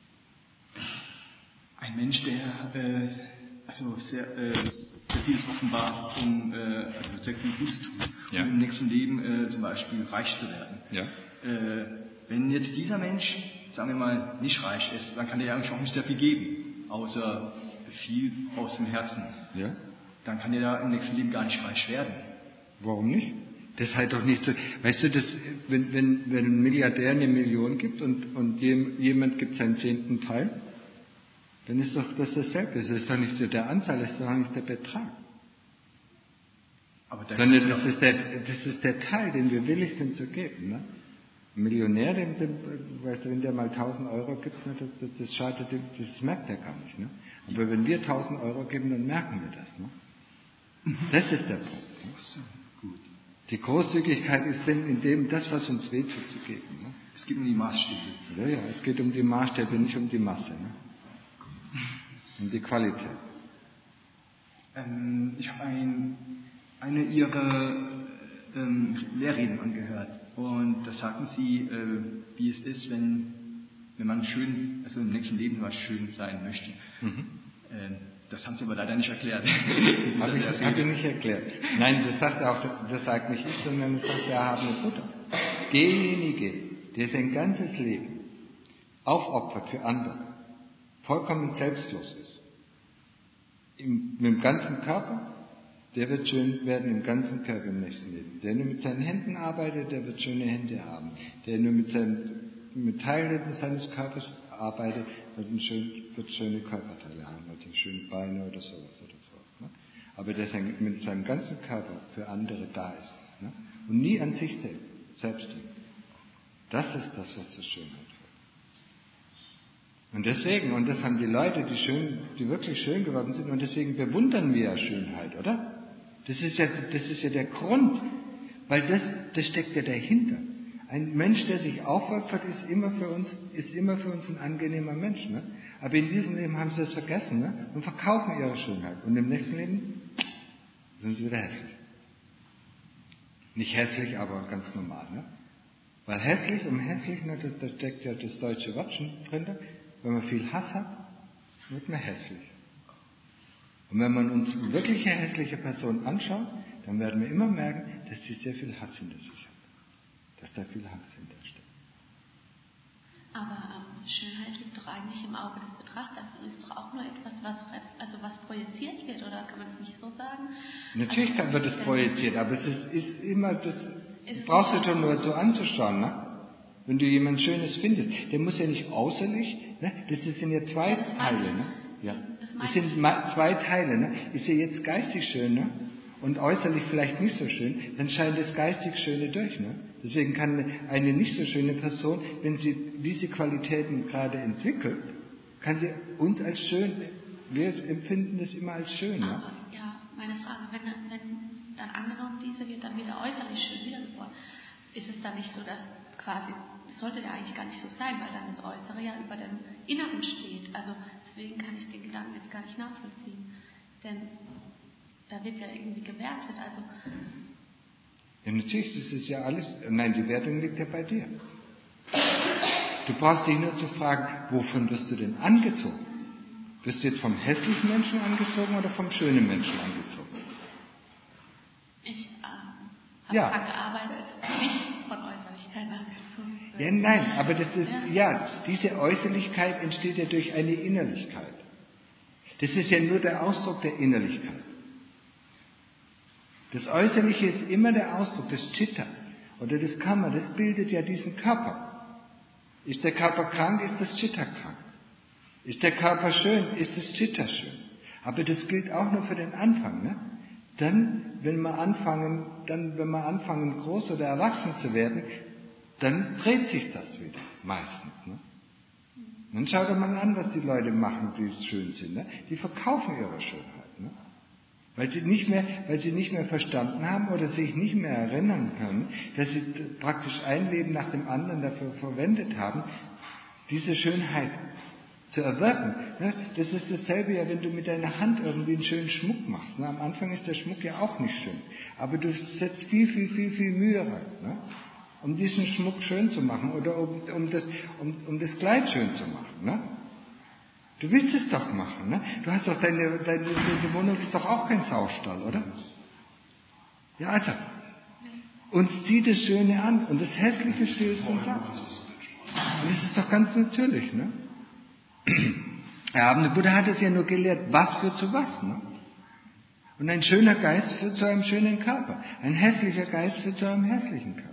Speaker 3: Ein Mensch, der äh, also sehr, äh, sehr vieles offenbart, um äh, also sehr viel Gutes tun,
Speaker 1: ja.
Speaker 3: um im nächsten Leben äh, zum Beispiel reich zu werden.
Speaker 1: Ja.
Speaker 3: Äh, wenn jetzt dieser Mensch, sagen wir mal, nicht reich ist, dann kann er ja eigentlich auch nicht sehr viel geben, außer viel aus dem Herzen.
Speaker 1: Ja.
Speaker 3: Dann kann er da im nächsten Leben gar nicht reich werden.
Speaker 1: Warum nicht? Das ist halt doch nicht so. Weißt du, das, wenn, wenn, wenn ein Milliardär eine Million gibt und, und jemand gibt seinen zehnten Teil, dann ist doch das dasselbe. Das ist doch nicht so der Anzahl, das ist doch nicht der Betrag.
Speaker 3: Aber
Speaker 1: Sondern das ist, der, das ist der Teil, den wir willig sind zu geben. Ne? Ein Millionär, dem, dem, weißt du, wenn der mal tausend Euro gibt, ne, das, das, schadet dem, das merkt er gar nicht. Ne? Aber wenn wir tausend Euro geben, dann merken wir das. Ne? Das ist der Punkt. Ne?
Speaker 3: So, gut.
Speaker 1: Die Großzügigkeit ist denn in dem, das, was uns wehtut, zu geben. Ne?
Speaker 3: Es geht um die Maßstäbe.
Speaker 1: Ja, ja, es geht um die Maßstäbe, nicht um die Masse. Ne? Um die Qualität.
Speaker 3: Ähm, ich habe ein, eine Ihrer ähm, Lehrreden angehört und da sagten Sie, äh, wie es ist, wenn, wenn man schön, also im nächsten Leben was schön sein möchte. Mhm. Ähm, das haben Sie aber leider nicht erklärt.
Speaker 1: Habe ich, hab ich nicht erklärt. Nein, das sagt auch, das sagt nicht ich, sondern das sagt der erhabene Buddha. Derjenige, der sein ganzes Leben aufopfert für andere, vollkommen selbstlos ist, Im, mit dem ganzen Körper, der wird schön werden im ganzen Körper im nächsten Leben. Der nur mit seinen Händen arbeitet, der wird schöne Hände haben. Der nur mit seinen mit Teilen seines Körpers arbeitet, wird, ein schön, wird schöne Körperteile haben, wird schöne Beine oder sowas oder so. Ne? Aber der sein, mit seinem ganzen Körper für andere da ist. Ne? Und nie an sich denkt, selbst denkt. Das ist das, was zur Schönheit führt. Und deswegen, und das haben die Leute, die schön, die wirklich schön geworden sind, und deswegen bewundern wir ja Schönheit, oder? Das ist ja, das ist ja der Grund, weil das, das steckt ja dahinter. Ein Mensch, der sich aufopfert, ist immer für uns, ist immer für uns ein angenehmer Mensch, ne? Aber in diesem Leben haben sie das vergessen, ne? Und verkaufen ihre Schönheit. Und im nächsten Leben sind sie wieder hässlich. Nicht hässlich, aber ganz normal, ne? Weil hässlich, um hässlich, ne, das, da steckt ja das deutsche Wort schon drin, wenn man viel Hass hat, wird man hässlich. Und wenn man uns eine wirkliche hässliche Person anschaut, dann werden wir immer merken, dass sie sehr viel Hass hinter sich hat. Dass da viel Hass hintersteckt.
Speaker 4: Aber ähm, Schönheit liegt doch eigentlich im Auge des Betrachters und ist doch auch nur etwas, was, also was projiziert wird, oder kann man es nicht so sagen?
Speaker 1: Natürlich
Speaker 4: also,
Speaker 1: wird es projiziert, aber es ist, ist immer, das brauchst du schon nur so anzuschauen, ne? Wenn du jemand Schönes findest, der muss ja nicht äußerlich, ne? Das sind ja zwei
Speaker 4: ja,
Speaker 1: Teile, ne? Ja.
Speaker 4: Das,
Speaker 1: das sind zwei Teile, ne? Ist er jetzt geistig schön, ne? Und äußerlich vielleicht nicht so schön, dann scheint das geistig Schöne durch, ne? Deswegen kann eine nicht so schöne Person, wenn sie diese Qualitäten gerade entwickelt, kann sie uns als schön, wir empfinden das immer als schön, ne?
Speaker 4: Aber, ja, meine Frage, wenn, wenn dann angenommen, diese wird dann wieder äußerlich schön wiedergeboren, ist es dann nicht so, dass quasi, das sollte ja eigentlich gar nicht so sein, weil dann das Äußere ja über dem Inneren steht. Also deswegen kann ich den Gedanken jetzt gar nicht nachvollziehen. Denn da wird ja irgendwie gewertet, also...
Speaker 1: Ja, natürlich, das ist ja alles, nein, die Wertung liegt ja bei dir. Du brauchst dich nur zu fragen, wovon wirst du denn angezogen? Wirst du jetzt vom hässlichen Menschen angezogen oder vom schönen Menschen angezogen?
Speaker 4: Ich ähm, habe
Speaker 1: ja.
Speaker 4: daran gearbeitet, nicht von Äußerlichkeit angezogen zu
Speaker 1: werden. Ja, nein, aber das ist, ja. ja, diese Äußerlichkeit entsteht ja durch eine Innerlichkeit. Das ist ja nur der Ausdruck der Innerlichkeit. Das Äußerliche ist immer der Ausdruck, das Chitta oder das Karma, das bildet ja diesen Körper. Ist der Körper krank, ist das Chitta krank. Ist der Körper schön, ist das Chitta schön. Aber das gilt auch nur für den Anfang, ne? Dann, wenn wir anfangen, dann, wenn wir anfangen, groß oder erwachsen zu werden, dann dreht sich das wieder, meistens, ne? Dann schau dir mal an, was die Leute machen, die schön sind, ne? Die verkaufen ihre Schönheit, ne? Weil sie nicht mehr, weil sie nicht mehr verstanden haben oder sich nicht mehr erinnern können, dass sie praktisch ein Leben nach dem anderen dafür verwendet haben, diese Schönheit zu erwerben. Das ist dasselbe ja, wenn du mit deiner Hand irgendwie einen schönen Schmuck machst. Am Anfang ist der Schmuck ja auch nicht schön, aber du setzt viel, viel, viel, viel Mühe rein, um diesen Schmuck schön zu machen oder um, um, das, um, um das Kleid schön zu machen. Du willst es doch machen, ne? Du hast doch deine, deine, deine Wohnung ist doch auch kein Saustall, oder? Ja, also. Uns zieht das Schöne an und das Hässliche stößt uns ab. Und das ist doch ganz natürlich, ne? Der abende Buddha hat es ja nur gelehrt, was führt zu was, ne? Und ein schöner Geist führt zu einem schönen Körper. Ein hässlicher Geist führt zu einem hässlichen Körper.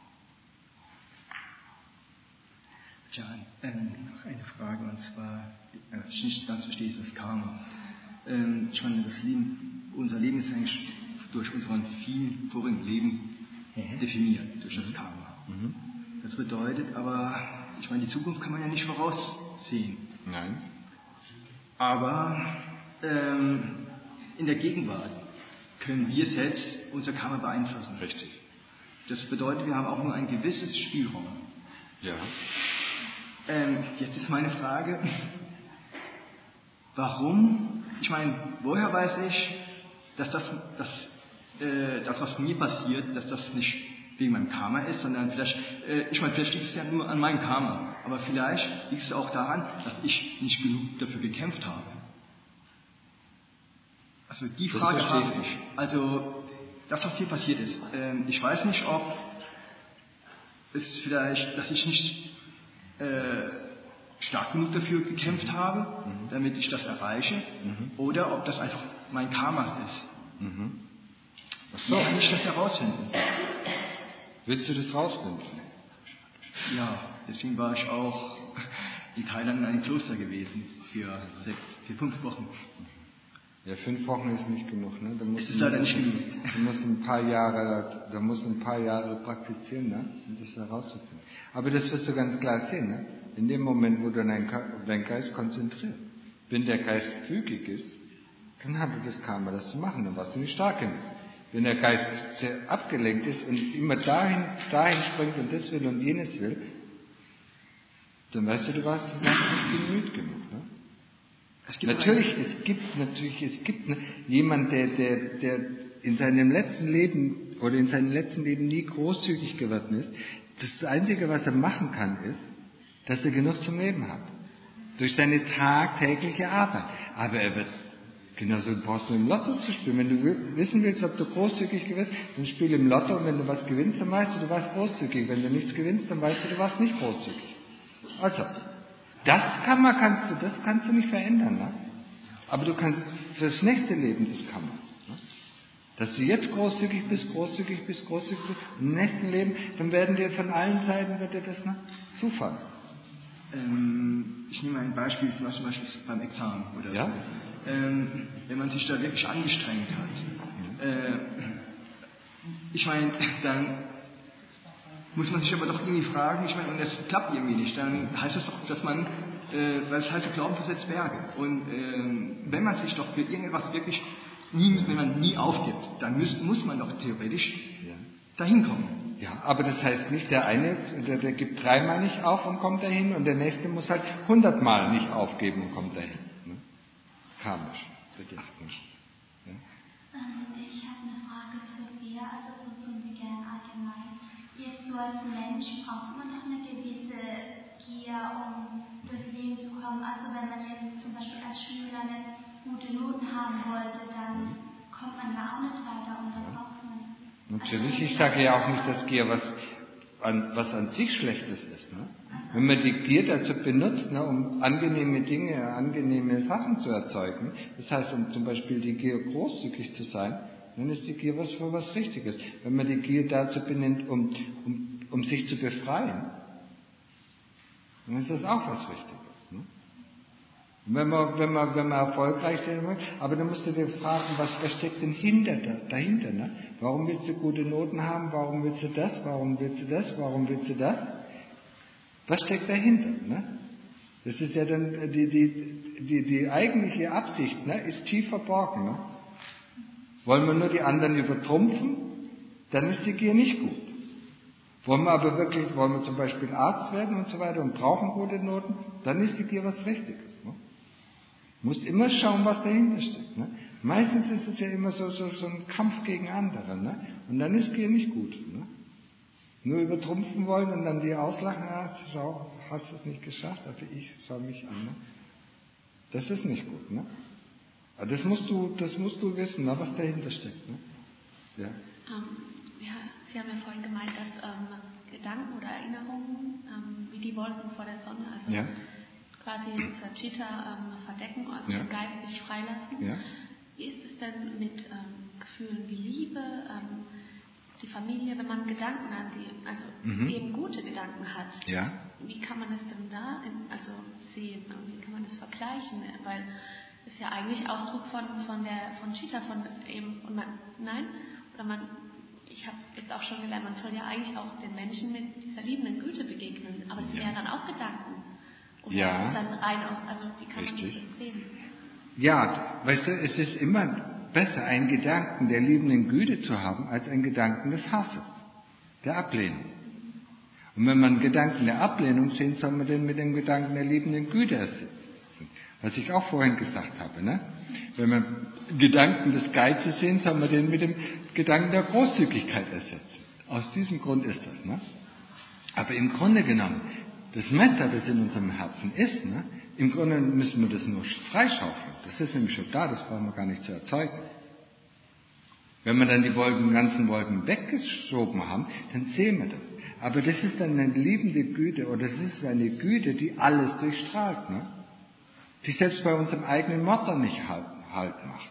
Speaker 3: Tja, ähm, noch eine Frage, und zwar, was ich nicht ganz verstehe, ist das Karma. Ähm, schon das Leben, unser Leben ist eigentlich durch unseren vielen vorigen Leben mhm. definiert, durch das Karma. Mhm. Das bedeutet aber, ich meine, die Zukunft kann man ja nicht voraussehen.
Speaker 1: Nein.
Speaker 3: Aber ähm, in der Gegenwart können wir selbst unser Karma beeinflussen.
Speaker 1: Richtig.
Speaker 3: Das bedeutet, wir haben auch nur ein gewisses Spielraum.
Speaker 1: Ja.
Speaker 3: Ähm, jetzt ist meine Frage, warum, ich meine, woher weiß ich, dass das, dass, äh, das, was mir passiert, dass das nicht wegen meinem Karma ist, sondern vielleicht, äh, ich meine, vielleicht liegt es ja nur an meinem Karma, aber vielleicht liegt es auch daran, dass ich nicht genug dafür gekämpft habe. Also die Frage habe ich. Also das, was hier passiert ist, äh, ich weiß nicht, ob es vielleicht, dass ich nicht Äh, stark genug dafür gekämpft habe, mhm. damit ich das erreiche, mhm. oder ob das einfach mein Karma ist.
Speaker 1: Mhm.
Speaker 3: So. Wie kann ich das herausfinden?
Speaker 1: Willst du das rausfinden?
Speaker 3: Ja, deswegen war ich auch in Thailand in einem Kloster gewesen für sechs, für fünf Wochen.
Speaker 1: Ja, fünf Wochen ist nicht genug, ne? Da musst
Speaker 3: ist leider nicht genug.
Speaker 1: Du musst ein paar Jahre, da musst ein paar Jahre praktizieren, ne? Um das herauszufinden. Aber das wirst du ganz klar sehen, ne? In dem Moment, wo du deinen dein Geist konzentrierst. Wenn der Geist fügig ist, dann hat er das Karma, das zu machen, dann warst du nicht stark genug. Wenn der Geist sehr abgelenkt ist und immer dahin, dahin springt und das will und jenes will, dann weißt du, du warst nicht gemüt genug, ne? Es natürlich, es gibt natürlich, es gibt jemand, der, der, der in seinem letzten Leben oder in seinem letzten Leben nie großzügig geworden ist. Das Einzige, was er machen kann, ist, dass er genug zum Leben hat. Durch seine tagtägliche Arbeit. Aber er wird, genauso brauchst du im Lotto zu spielen. Wenn du wissen willst, ob du großzügig gewinnst, dann spiel im Lotto und wenn du was gewinnst, dann weißt du, du warst großzügig. Wenn du nichts gewinnst, dann weißt du, du warst nicht großzügig. Also, das kann man, kannst du, das kannst du nicht verändern, ne? Aber du kannst fürs nächste Leben, das kann man. Ne? Dass du jetzt großzügig bist, großzügig bist, großzügig bist, im nächsten Leben, dann werden dir von allen Seiten wird dir das ne, zufallen.
Speaker 3: Ähm, ich nehme ein Beispiel, zum Beispiel beim Examen oder
Speaker 1: ja?
Speaker 3: so. Ähm, wenn man sich da wirklich angestrengt hat. Äh, ich meine, dann muss man sich aber doch irgendwie fragen, ich meine, und das klappt irgendwie nicht, dann heißt das doch, dass man, äh, weil es heißt, Glauben versetzt Berge. Und ähm, wenn man sich doch für irgendetwas wirklich, nie, wenn man nie aufgibt, dann muss, muss man doch theoretisch
Speaker 1: ja.
Speaker 3: dahin kommen.
Speaker 1: Ja, aber das heißt nicht, der eine, der, der gibt dreimal nicht auf und kommt dahin und der nächste muss halt hundertmal nicht aufgeben und kommt dahin. Ne? Karmisch, betrachtend. Ja?
Speaker 5: Ich habe eine Frage zu dir, also so zum Begehren allgemein. Jetzt so als Mensch braucht man doch eine gewisse Gier, um durchs Leben zu kommen. Also wenn man jetzt zum Beispiel als Schüler eine gute Noten haben wollte, dann kommt man ja auch nicht weiter und dann braucht man.
Speaker 1: Natürlich, ich sage ja auch nicht, dass Gier was an, was an sich Schlechtes ist. Ne? Wenn man die Gier dazu benutzt, ne, um angenehme Dinge, angenehme Sachen zu erzeugen, das heißt, um zum Beispiel die Gier großzügig zu sein, dann ist die Gier was für was Richtiges. Wenn man die Gier dazu benutzt, um, um, um sich zu befreien, dann ist das auch was Richtiges. Ne? Wenn man, wenn man, wenn man erfolgreich sein will, aber dann musst du dir fragen, was, was steckt denn hinter, dahinter, ne? Warum willst du gute Noten haben? Warum willst du das? Warum willst du das? Warum willst du das? Was steckt dahinter, ne? Das ist ja dann, die, die, die, die eigentliche Absicht, ne, ist tief verborgen, ne? Wollen wir nur die anderen übertrumpfen? Dann ist die Gier nicht gut. Wollen wir aber wirklich, wollen wir zum Beispiel Arzt werden und so weiter und brauchen gute Noten? Dann ist die Gier was Richtiges, ne? Du musst immer schauen, was dahinter steckt. Ne? Meistens ist es ja immer so, so, so ein Kampf gegen andere. Ne? Und dann ist Gier nicht gut. Ne? Nur übertrumpfen wollen und dann die auslachen, ah, schau, hast du es nicht geschafft, aber ich schau mich an. Ne? Das ist nicht gut. Ne? Aber das musst du, das musst du wissen, ne, was dahinter steckt. Ne? Ja.
Speaker 4: Ähm, ja, Sie haben ja vorhin gemeint, dass ähm, Gedanken oder Erinnerungen ähm, wie die Wolken vor der Sonne, also
Speaker 1: Ja.
Speaker 4: quasi unser Chitta ähm, verdecken, also
Speaker 1: Ja.
Speaker 4: den Geist nicht freilassen.
Speaker 1: Ja.
Speaker 4: Wie ist es denn mit ähm, Gefühlen wie Liebe, ähm, die Familie, wenn man Gedanken an die, also
Speaker 1: Mhm.
Speaker 4: eben gute Gedanken hat?
Speaker 1: Ja.
Speaker 4: Wie kann man das denn da in, also sehen? Wie kann man das vergleichen? Weil es ist ja eigentlich Ausdruck von von der von Chitta, von eben und man nein oder man ich habe jetzt auch schon gelernt, man soll ja eigentlich auch den Menschen mit dieser liebenden Güte begegnen, aber das
Speaker 1: Ja.
Speaker 4: wären dann auch Gedanken. Oder
Speaker 1: Ja.
Speaker 4: ist es dann rein aus, also wie kann
Speaker 1: Richtig.
Speaker 4: man das sehen?
Speaker 1: Ja, weißt du, es ist immer besser, einen Gedanken der liebenden Güte zu haben, als einen Gedanken des Hasses, der Ablehnung. Und wenn man einen Gedanken der Ablehnung sehen, soll man den mit dem Gedanken der liebenden Güte ersetzen. Was ich auch vorhin gesagt habe, ne? Wenn man Gedanken des Geizes sehen, soll man den mit dem Gedanken der Großzügigkeit ersetzen. Aus diesem Grund ist das, ne? Aber im Grunde genommen, das Metta, das in unserem Herzen ist, ne? Im Grunde müssen wir das nur freischaufeln. Das ist nämlich schon da, das brauchen wir gar nicht zu erzeugen. Wenn wir dann die Wolken, ganzen Wolken weggeschoben haben, dann sehen wir das. Aber das ist dann eine liebende Güte, oder das ist eine Güte, die alles durchstrahlt, ne? Die selbst bei unserem eigenen Motto nicht halt, halt macht.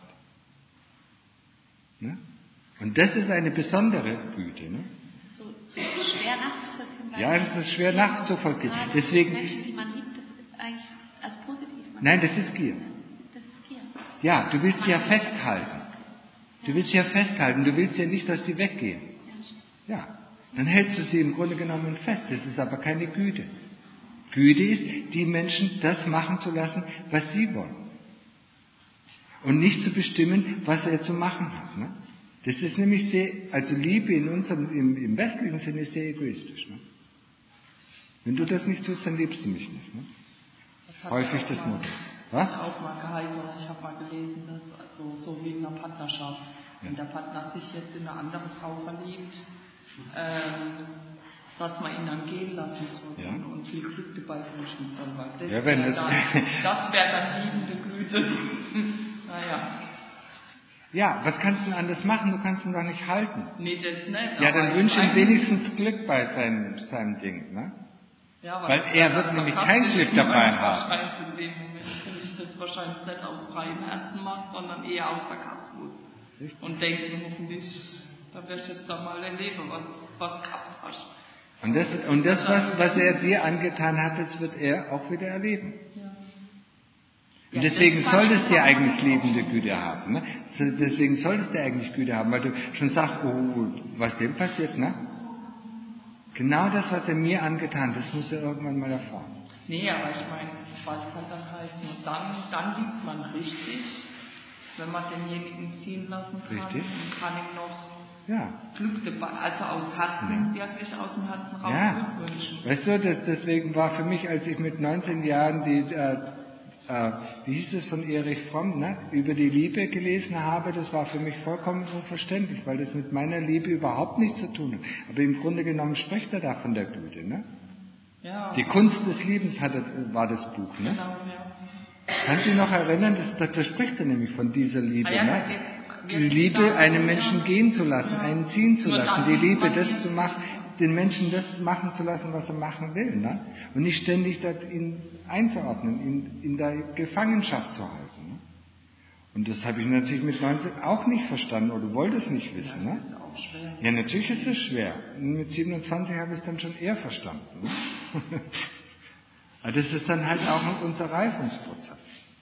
Speaker 1: Ne? Und das ist eine besondere Güte. Ne?
Speaker 4: So, so schwer nachzuvollziehen.
Speaker 1: Ja, das ist schwer nachzuvollziehen.
Speaker 4: Gerade
Speaker 1: Deswegen,
Speaker 4: Menschen, die man liebt, das ist eigentlich als positiv.
Speaker 1: Nein, das ist Gier.
Speaker 4: Das ist Gier.
Speaker 1: Ja, du willst sie ja festhalten. Du willst sie ja festhalten. Du willst ja nicht, dass die weggehen. Ja, dann hältst du sie im Grunde genommen fest. Das ist aber keine Güte. Güte ist, die Menschen das machen zu lassen, was sie wollen. Und nicht zu bestimmen, was er zu machen hat. Ne? Das ist nämlich sehr, also Liebe in unserem, im, im westlichen Sinne ist sehr egoistisch. Ne? Wenn du das nicht tust, dann liebst du mich nicht. Ne?
Speaker 6: Das
Speaker 1: Häufig das Motto.
Speaker 6: Das hat auch mal geheißen, oder ich habe mal gelesen, dass also so wie in einer Partnerschaft,
Speaker 1: Ja.
Speaker 6: wenn der Partner sich jetzt in eine andere Frau verliebt, ähm, dass man ihn dann gehen lassen soll, ja, und viel Glück dabei wünschen soll, weil das
Speaker 1: ja, wenn
Speaker 6: wäre
Speaker 1: das
Speaker 6: dann, das wär dann liebende Güte. Naja.
Speaker 1: Ja, was kannst du denn anders machen? Du kannst ihn doch nicht halten.
Speaker 6: Nee, das nicht.
Speaker 1: Ja, dann
Speaker 6: aber
Speaker 1: wünsche
Speaker 6: ich
Speaker 1: ihm
Speaker 6: mein-
Speaker 1: wenigstens Glück bei seinem, seinem Ding. Ne?
Speaker 6: Ja,
Speaker 1: weil er wird nämlich kein Glück dabei haben.
Speaker 6: Wahrscheinlich in dem Moment, wenn ich das wahrscheinlich nicht aus freiem Herzen mache, sondern eher aus Sarkasmus. Und denken, hoffentlich, da wirst du jetzt da mal erleben, was, was gehabt hast.
Speaker 1: Und das, und das was, was er dir angetan hat, das wird er auch wieder erleben.
Speaker 6: Ja.
Speaker 1: Und deswegen solltest du ja eigentlich liebende Güte haben. Ne? Deswegen solltest du eigentlich Güte haben, weil du schon sagst, oh, was dem passiert, ne? Genau das, was er mir angetan hat, das muss er irgendwann mal erfahren.
Speaker 6: Nee, aber ich meine, was halt dann heißt, nur dann, dann liebt man richtig, wenn man denjenigen ziehen lassen kann
Speaker 1: Richtig.
Speaker 6: und kann ihm noch
Speaker 1: Ja.
Speaker 6: Glück dabei, also aus Herzen,
Speaker 1: Ja.
Speaker 6: wirklich aus dem Herzen raus
Speaker 1: Ja.
Speaker 6: Glück wünschen.
Speaker 1: Weißt du, das, deswegen war für mich, als ich mit neunzehn Jahren die, äh, äh, wie hieß es von Erich Fromm, ne? über die Liebe gelesen habe, das war für mich vollkommen unverständlich, weil das mit meiner Liebe überhaupt nichts zu tun hat. Aber im Grunde genommen spricht er da von der Güte. Ne?
Speaker 6: Ja.
Speaker 1: Die Kunst des Liebens hat, war das Buch. Ne?
Speaker 6: Genau, ja.
Speaker 1: Kannst du dich noch erinnern, das, das, das spricht er nämlich von dieser Liebe.
Speaker 6: Ah, ja,
Speaker 1: ne?
Speaker 6: jetzt,
Speaker 1: Die
Speaker 6: jetzt
Speaker 1: Liebe,
Speaker 6: sagen,
Speaker 1: einen
Speaker 6: ja.
Speaker 1: Menschen gehen zu lassen,
Speaker 6: Ja.
Speaker 1: einen ziehen zu
Speaker 6: Nur
Speaker 1: lassen,
Speaker 6: dann
Speaker 1: die
Speaker 6: sieht
Speaker 1: Liebe,
Speaker 6: man
Speaker 1: das
Speaker 6: hier-
Speaker 1: zu machen, den Menschen das machen zu lassen, was er machen will. Ne? Und nicht ständig da ihn einzuordnen, ihn in der Gefangenschaft zu halten. Ne? Und das habe ich natürlich mit neunzehn auch nicht verstanden oder wollte es nicht wissen. Ne?
Speaker 6: Das ist auch schwer.
Speaker 1: Ja, natürlich ist es schwer. Und mit siebenundzwanzig habe ich es dann schon eher verstanden. Ne? Aber das ist dann halt auch unser Reifungsprozess.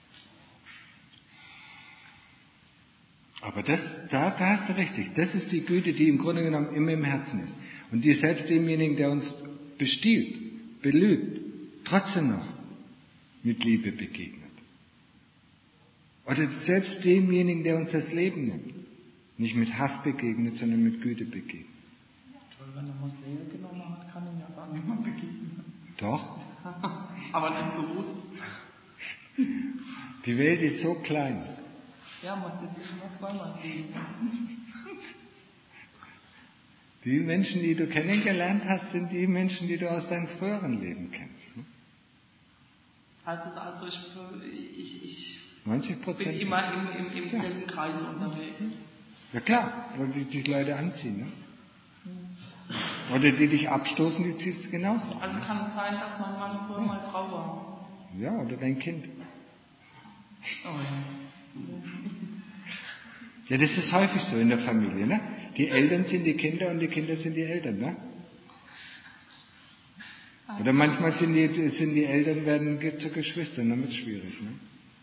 Speaker 1: Aber das, da, da hast du richtig. Das ist die Güte, die im Grunde genommen immer im Herzen ist. Und die selbst demjenigen, der uns bestiehlt, belügt, trotzdem noch mit Liebe begegnet. Oder selbst demjenigen, der uns das Leben nimmt, nicht mit Hass begegnet, sondern mit Güte begegnet.
Speaker 6: Toll, wenn er was Leben genommen hat, kann ihm ja gar nicht mehr begegnen.
Speaker 1: Doch.
Speaker 6: Aber nicht bewusst.
Speaker 1: Die Welt ist so klein.
Speaker 6: Ja, man sieht sich immer zweimal sehen.
Speaker 1: Die Menschen, die du kennengelernt hast, sind die Menschen, die du aus deinem früheren Leben kennst. Ne?
Speaker 6: Also, also ich, ich, ich
Speaker 1: neunzig Prozent.
Speaker 6: bin immer im, im, im
Speaker 1: Ja.
Speaker 6: selben Kreis unterwegs.
Speaker 1: Ja klar, weil sich die Leute anziehen. Ne? Oder die dich abstoßen, die ziehst du genauso an.
Speaker 6: Also kann es sein, dass mein Mann früher mal Frau war.
Speaker 1: Ja, oder dein Kind.
Speaker 6: Oh ja.
Speaker 1: Ja, das ist häufig so in der Familie. Ne? Die Eltern sind die Kinder und die Kinder sind die Eltern. Ne? Oder manchmal sind die, sind die Eltern werden zu Geschwistern, dann wird es schwierig. Ne?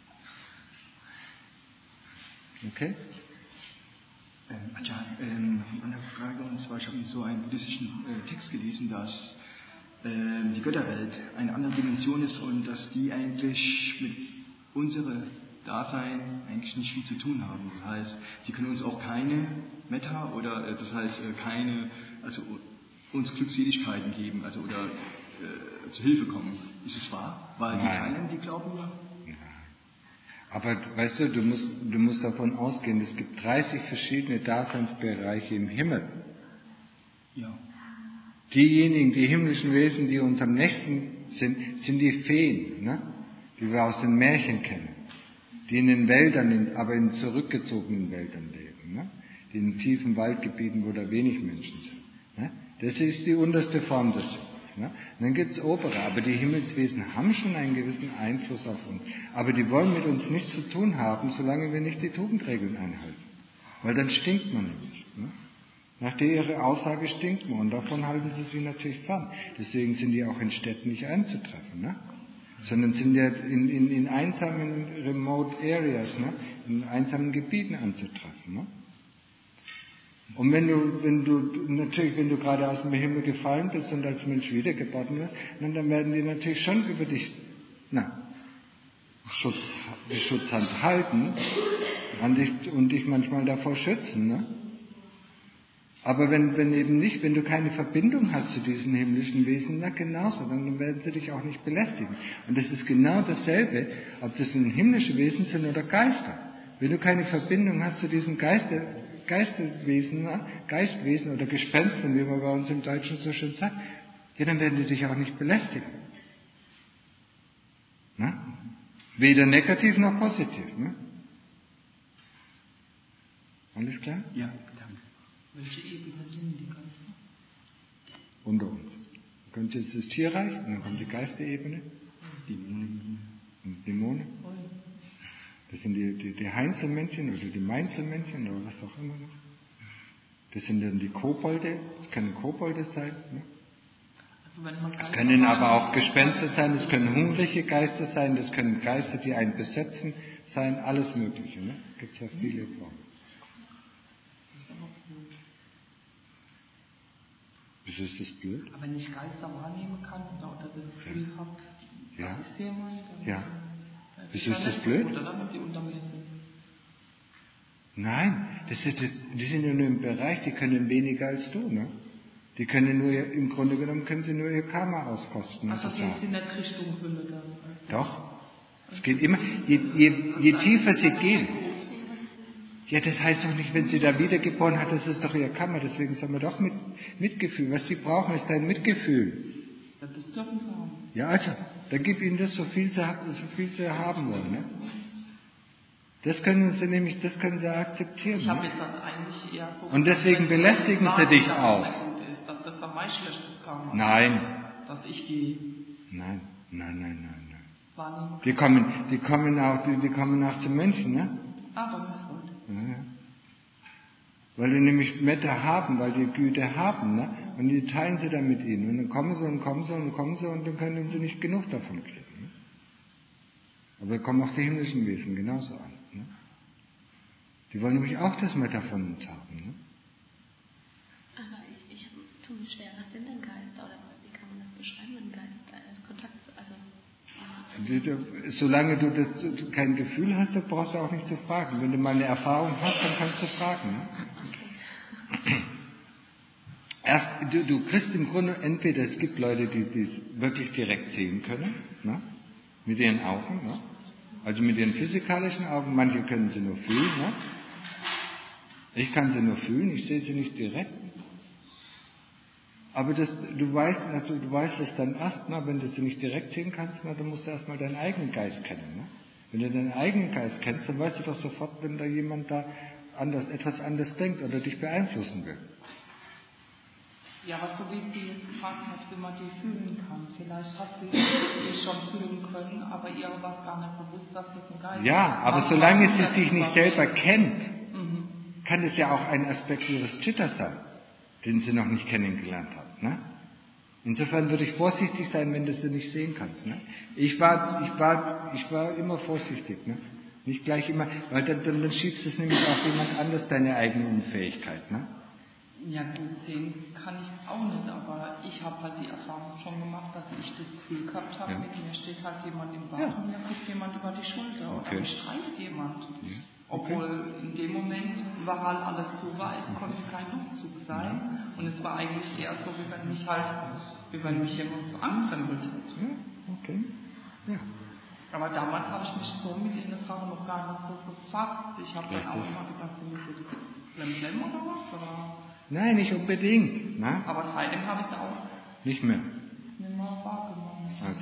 Speaker 1: Okay?
Speaker 3: Ähm, Ajahn, ähm, noch eine andere Frage, und zwar, ich habe so einen buddhistischen äh, Text gelesen, dass ähm, die Götterwelt eine andere Dimension ist und dass die eigentlich mit unserem Dasein eigentlich nicht viel zu tun haben. Das heißt, sie können uns auch keine Metta oder äh, das heißt äh, keine, also uns Glückseligkeiten geben, also oder äh, zu Hilfe kommen. Ist es wahr? Weil die
Speaker 1: Nein.
Speaker 3: einen, die glauben ja.
Speaker 1: Aber weißt du, du musst, du musst davon ausgehen, es gibt dreißig verschiedene Daseinsbereiche im Himmel.
Speaker 3: Ja.
Speaker 1: Diejenigen, die himmlischen Wesen, die uns am nächsten sind, sind die Feen, ne? Die wir aus den Märchen kennen. Die in den Wäldern, in, aber in zurückgezogenen Wäldern leben. Ne? Die in tiefen Waldgebieten, wo da wenig Menschen sind. Ne? Das ist die unterste Form des Himmels. Ne? Und dann gibt es obere, aber die Himmelswesen haben schon einen gewissen Einfluss auf uns. Aber die wollen mit uns nichts zu tun haben, solange wir nicht die Tugendregeln einhalten. Weil dann stinkt man nämlich. Ne? Nach der ihre Aussage stinkt man und davon halten sie sich natürlich fern. Deswegen sind die auch in Städten nicht anzutreffen. Ne? Sondern sind ja in, in, in einsamen Remote Areas, ne? In einsamen Gebieten anzutreffen. Ne? Und wenn du, wenn du, natürlich, wenn du gerade aus dem Himmel gefallen bist und als Mensch wiedergeboren wirst, dann werden die natürlich schon über dich, na, Schutz, die Schutzhand halten an dich, und dich manchmal davor schützen, ne? Aber wenn, wenn eben nicht, wenn du keine Verbindung hast zu diesen himmlischen Wesen, na genauso, dann werden sie dich auch nicht belästigen. Und das ist genau dasselbe, ob das nun himmlische Wesen sind oder Geister. Wenn du keine Verbindung hast zu diesen Geister, Geisterwesen, Geistwesen oder Gespenstern, wie man bei uns im Deutschen so schön sagt, ja, dann werden die dich auch nicht belästigen. Na? Weder negativ noch positiv. Ne? Alles klar?
Speaker 3: Ja, danke.
Speaker 6: Welche Ebene sind die Geister?
Speaker 1: Unter uns. Du kommt jetzt das Tierreich und dann kommt die Geisterebene.
Speaker 3: Dämonen.
Speaker 1: Und Dämonen. Das sind die, die, die Heinzelmännchen oder die Meinzelmännchen oder was auch immer noch. Das sind dann die Kobolde. Das können Kobolde sein. Ne?
Speaker 6: Also wenn man
Speaker 1: Das können aber auch Gespenster sein, das können hungrige Geister sein, das können Geister, die einen besetzen, sein, alles Mögliche. Ne? Gibt es ja viele Formen.
Speaker 6: Das ist aber blöd.
Speaker 1: Wieso ist das blöd?
Speaker 6: Aber wenn ich Geister wahrnehmen kann oder, oder das Gefühl
Speaker 1: Ja.
Speaker 6: habe,
Speaker 1: Ja.
Speaker 6: da ist jemand, dann
Speaker 1: Ja.
Speaker 6: dann
Speaker 1: Wieso ist
Speaker 6: ja
Speaker 1: das
Speaker 6: nicht
Speaker 1: blöd?
Speaker 6: gut, oder damit die unter mir sind.
Speaker 1: Nein, das ist, das, die sind ja nur im Bereich, die können weniger als du. Ne? Die können nur, im Grunde genommen können sie nur ihr Karma auskosten.
Speaker 6: Also
Speaker 1: sozusagen.
Speaker 6: gehen sie nicht Richtung Hölle dann. Also
Speaker 1: Doch. Es geht immer, je, je, je tiefer sie gehen. Ja, das heißt doch nicht, wenn sie da wiedergeboren hat, das ist doch ihr Karma, deswegen sagen wir doch mit, Mitgefühl. Was die brauchen, ist dein Mitgefühl.
Speaker 6: Ja, das dürfen sie haben.
Speaker 1: Ja, also, dann gib ihnen das, so viel sie, so viel sie haben wollen. Ne? Das können sie nämlich, das können sie akzeptieren.
Speaker 6: Ich habe
Speaker 1: Ne?
Speaker 6: jetzt dann eigentlich eher so...
Speaker 1: Und deswegen belästigen sie dich auch.
Speaker 6: Dass das, das dann mein schlechtes Karma ist.
Speaker 1: Nein.
Speaker 6: Dass ich die
Speaker 1: Nein, nein, nein, nein, nein.
Speaker 6: wahrnehme.
Speaker 1: Die kommen, die kommen auch, die, die kommen auch zu Menschen, ne?
Speaker 6: Ah, dann ist gut.
Speaker 1: Ja, ja. Weil die nämlich Mette haben, weil die Güte haben, ne? Und die teilen sie dann mit ihnen. Und dann kommen sie und kommen sie und kommen sie und dann können sie nicht genug davon kriegen. Ne? Aber da kommen auch die himmlischen Wesen genauso an. Ne? Die wollen nämlich auch das Mette von uns haben. Ne?
Speaker 4: Aber ich, ich tue mich schwer, was sind denn Geister? Oder wie kann man das beschreiben, wenn Geist, äh, Kontakt, also...
Speaker 1: Du, du, solange du das, du kein Gefühl hast, dann brauchst du auch nicht zu fragen. Wenn du mal eine Erfahrung hast, dann kannst du fragen. Ne?
Speaker 4: Okay.
Speaker 1: Erst, du, du kriegst im Grunde entweder, es gibt Leute, die die es wirklich direkt sehen können, ne? Mit ihren Augen, ne? Also mit ihren physikalischen Augen, manche können sie nur fühlen. Ne? Ich kann sie nur fühlen, ich sehe sie nicht direkt. Aber das, du weißt, also du weißt es dann erst, na, wenn du sie nicht direkt sehen kannst, na, dann musst du erstmal deinen eigenen Geist kennen. Ne? Wenn du deinen eigenen Geist kennst, dann weißt du doch sofort, wenn da jemand da anders, etwas anders denkt oder dich beeinflussen will.
Speaker 6: Ja, aber so wie sie jetzt gefragt hat, wie man die fühlen kann. Vielleicht hat sie die schon fühlen können, aber ihr war es gar nicht bewusst, dass das ein Geist ist.
Speaker 1: Ja, aber
Speaker 6: Was
Speaker 1: solange
Speaker 6: man
Speaker 1: sie
Speaker 6: das
Speaker 1: sich nicht selber kennt,
Speaker 6: Mhm.
Speaker 1: kann es ja auch ein Aspekt ihres Chitta sein, den sie noch nicht kennengelernt hat. Ne? Insofern würde ich vorsichtig sein, wenn du sie nicht sehen kannst. Ne? Ich war, ich war, ich war immer vorsichtig. Ne? Nicht gleich immer, weil dann, dann, dann schiebst du es nämlich auf jemand anders, deine eigene Unfähigkeit. Ne?
Speaker 6: Ja gut, sehen kann ich auch nicht, aber ich habe halt die Erfahrung schon gemacht, dass ich das Gefühl gehabt habe,
Speaker 1: Ja.
Speaker 6: mit mir steht halt jemand im Bach
Speaker 1: Ja.
Speaker 6: und mir guckt jemand über die Schulter
Speaker 1: Okay.
Speaker 6: oder mich streitet jemand.
Speaker 1: Okay.
Speaker 6: Obwohl in dem Moment überall alles zu war, es konnte kein Luftzug sein und es war eigentlich eher so, wie wenn mich halt, wie wenn mich jemand so ankrempelt hätte.
Speaker 1: Ja, okay. Ja.
Speaker 6: Aber damals habe ich mich so mit den Sachen noch gar nicht so befasst. Ich habe dann auch
Speaker 1: Richtig.
Speaker 6: immer gedacht, bin ich jetzt Blemblem oder was? Oder?
Speaker 1: Nein, nicht unbedingt. Ne?
Speaker 6: Aber seitdem habe ich es auch
Speaker 1: Nicht mehr.
Speaker 6: nicht mehr wahrgenommen.
Speaker 1: Also.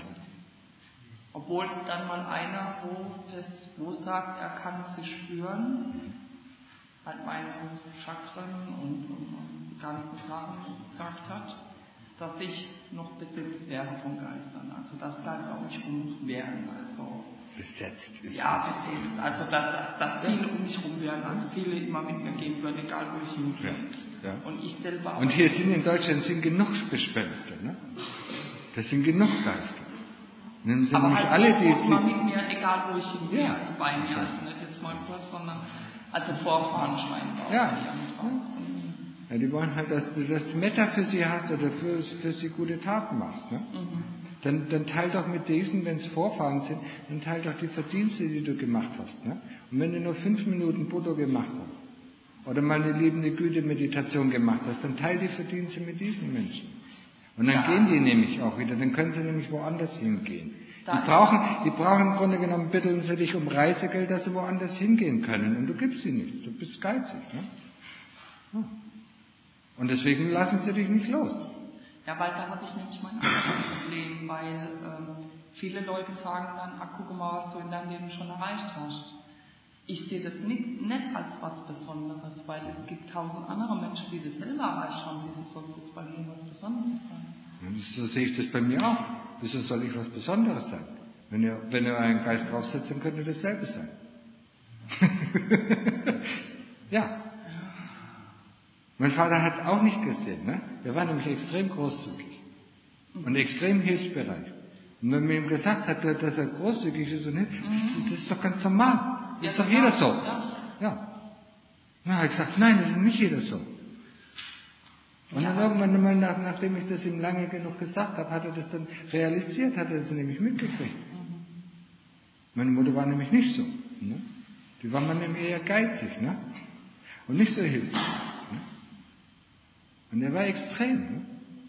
Speaker 6: Obwohl dann mal einer, wo das, wo sagt, er kann sie spüren, halt meine Chakren und, und, und die ganzen Sachen gesagt hat, dass ich noch besetzt werde von Geistern. Also das bleibt auch nicht um mich werden. Also
Speaker 1: Besetzt ist
Speaker 6: ja, besetzt. Also dass, dass, dass viele um mich rum werden. Also viele immer mit mir gehen würden, egal wo ich hingehe.
Speaker 1: Ja, ja.
Speaker 6: Und ich selber auch.
Speaker 1: Und hier sind in Deutschland sind genug Gespenster. Ne? Das sind genug Geister. Und dann sind
Speaker 6: aber
Speaker 1: nämlich
Speaker 6: halt
Speaker 1: alle,
Speaker 6: so
Speaker 1: die,
Speaker 6: immer
Speaker 1: die
Speaker 6: mit mir, egal wo ich hingehe,
Speaker 1: Ja.
Speaker 6: also bei mir, also nicht jetzt mal kurz, sondern also Vorfahren scheinbar.
Speaker 1: Ja.
Speaker 6: Bei ihr mit drauf.
Speaker 1: Ja, die wollen halt, dass du das Metta für sie hast oder für, für sie gute Taten machst. Ne?
Speaker 6: Mhm.
Speaker 1: Dann, dann teil doch mit diesen, wenn es Vorfahren sind, dann teil doch die Verdienste, die du gemacht hast. Ne? Und wenn du nur fünf Minuten Buddha gemacht hast oder mal eine liebende Güte-Meditation gemacht hast, dann teil die Verdienste mit diesen Menschen. Und dann
Speaker 6: Ja.
Speaker 1: gehen die nämlich auch wieder, dann können sie nämlich woanders hingehen.
Speaker 6: Da
Speaker 1: Die
Speaker 6: ist-
Speaker 1: brauchen, die brauchen im Grunde genommen, bitteln sie dich um Reisegeld, dass sie woanders hingehen können. Und du gibst sie nicht. Du bist geizig. Ne? Ja. Und deswegen lassen sie dich nicht los.
Speaker 6: Ja, weil da habe ich nämlich mein anderes Problem, weil ähm, viele Leute sagen dann, ach guck mal, was du in deinem Leben schon erreicht hast. Ich sehe das nicht, nicht als was Besonderes, weil es gibt tausend andere Menschen, die das selber erreicht haben. Wieso soll es jetzt bei mir was Besonderes sein?
Speaker 1: Und so sehe ich das bei mir auch. Wieso soll ich was Besonderes sein? Wenn ihr, wenn ihr euren Geist draufsetzt, dann könnt ihr dasselbe sein. Ja. Mein Vater hat es auch nicht gesehen. Ne? Er war nämlich extrem großzügig und extrem hilfsbereit. Und wenn man ihm gesagt hat, dass er großzügig ist, und das, das ist doch ganz normal. Das ist doch jeder so. Ja. Und er hat gesagt, nein, das ist nicht jeder so. Und dann irgendwann mal, nach, nachdem ich das ihm lange genug gesagt habe, hat er das dann realisiert, hat er das nämlich mitgekriegt. Meine Mutter war nämlich nicht so. Ne? Die war man nämlich eher geizig, ne? Und nicht so hilfsbereit. Ne? Und er war extrem. Ne?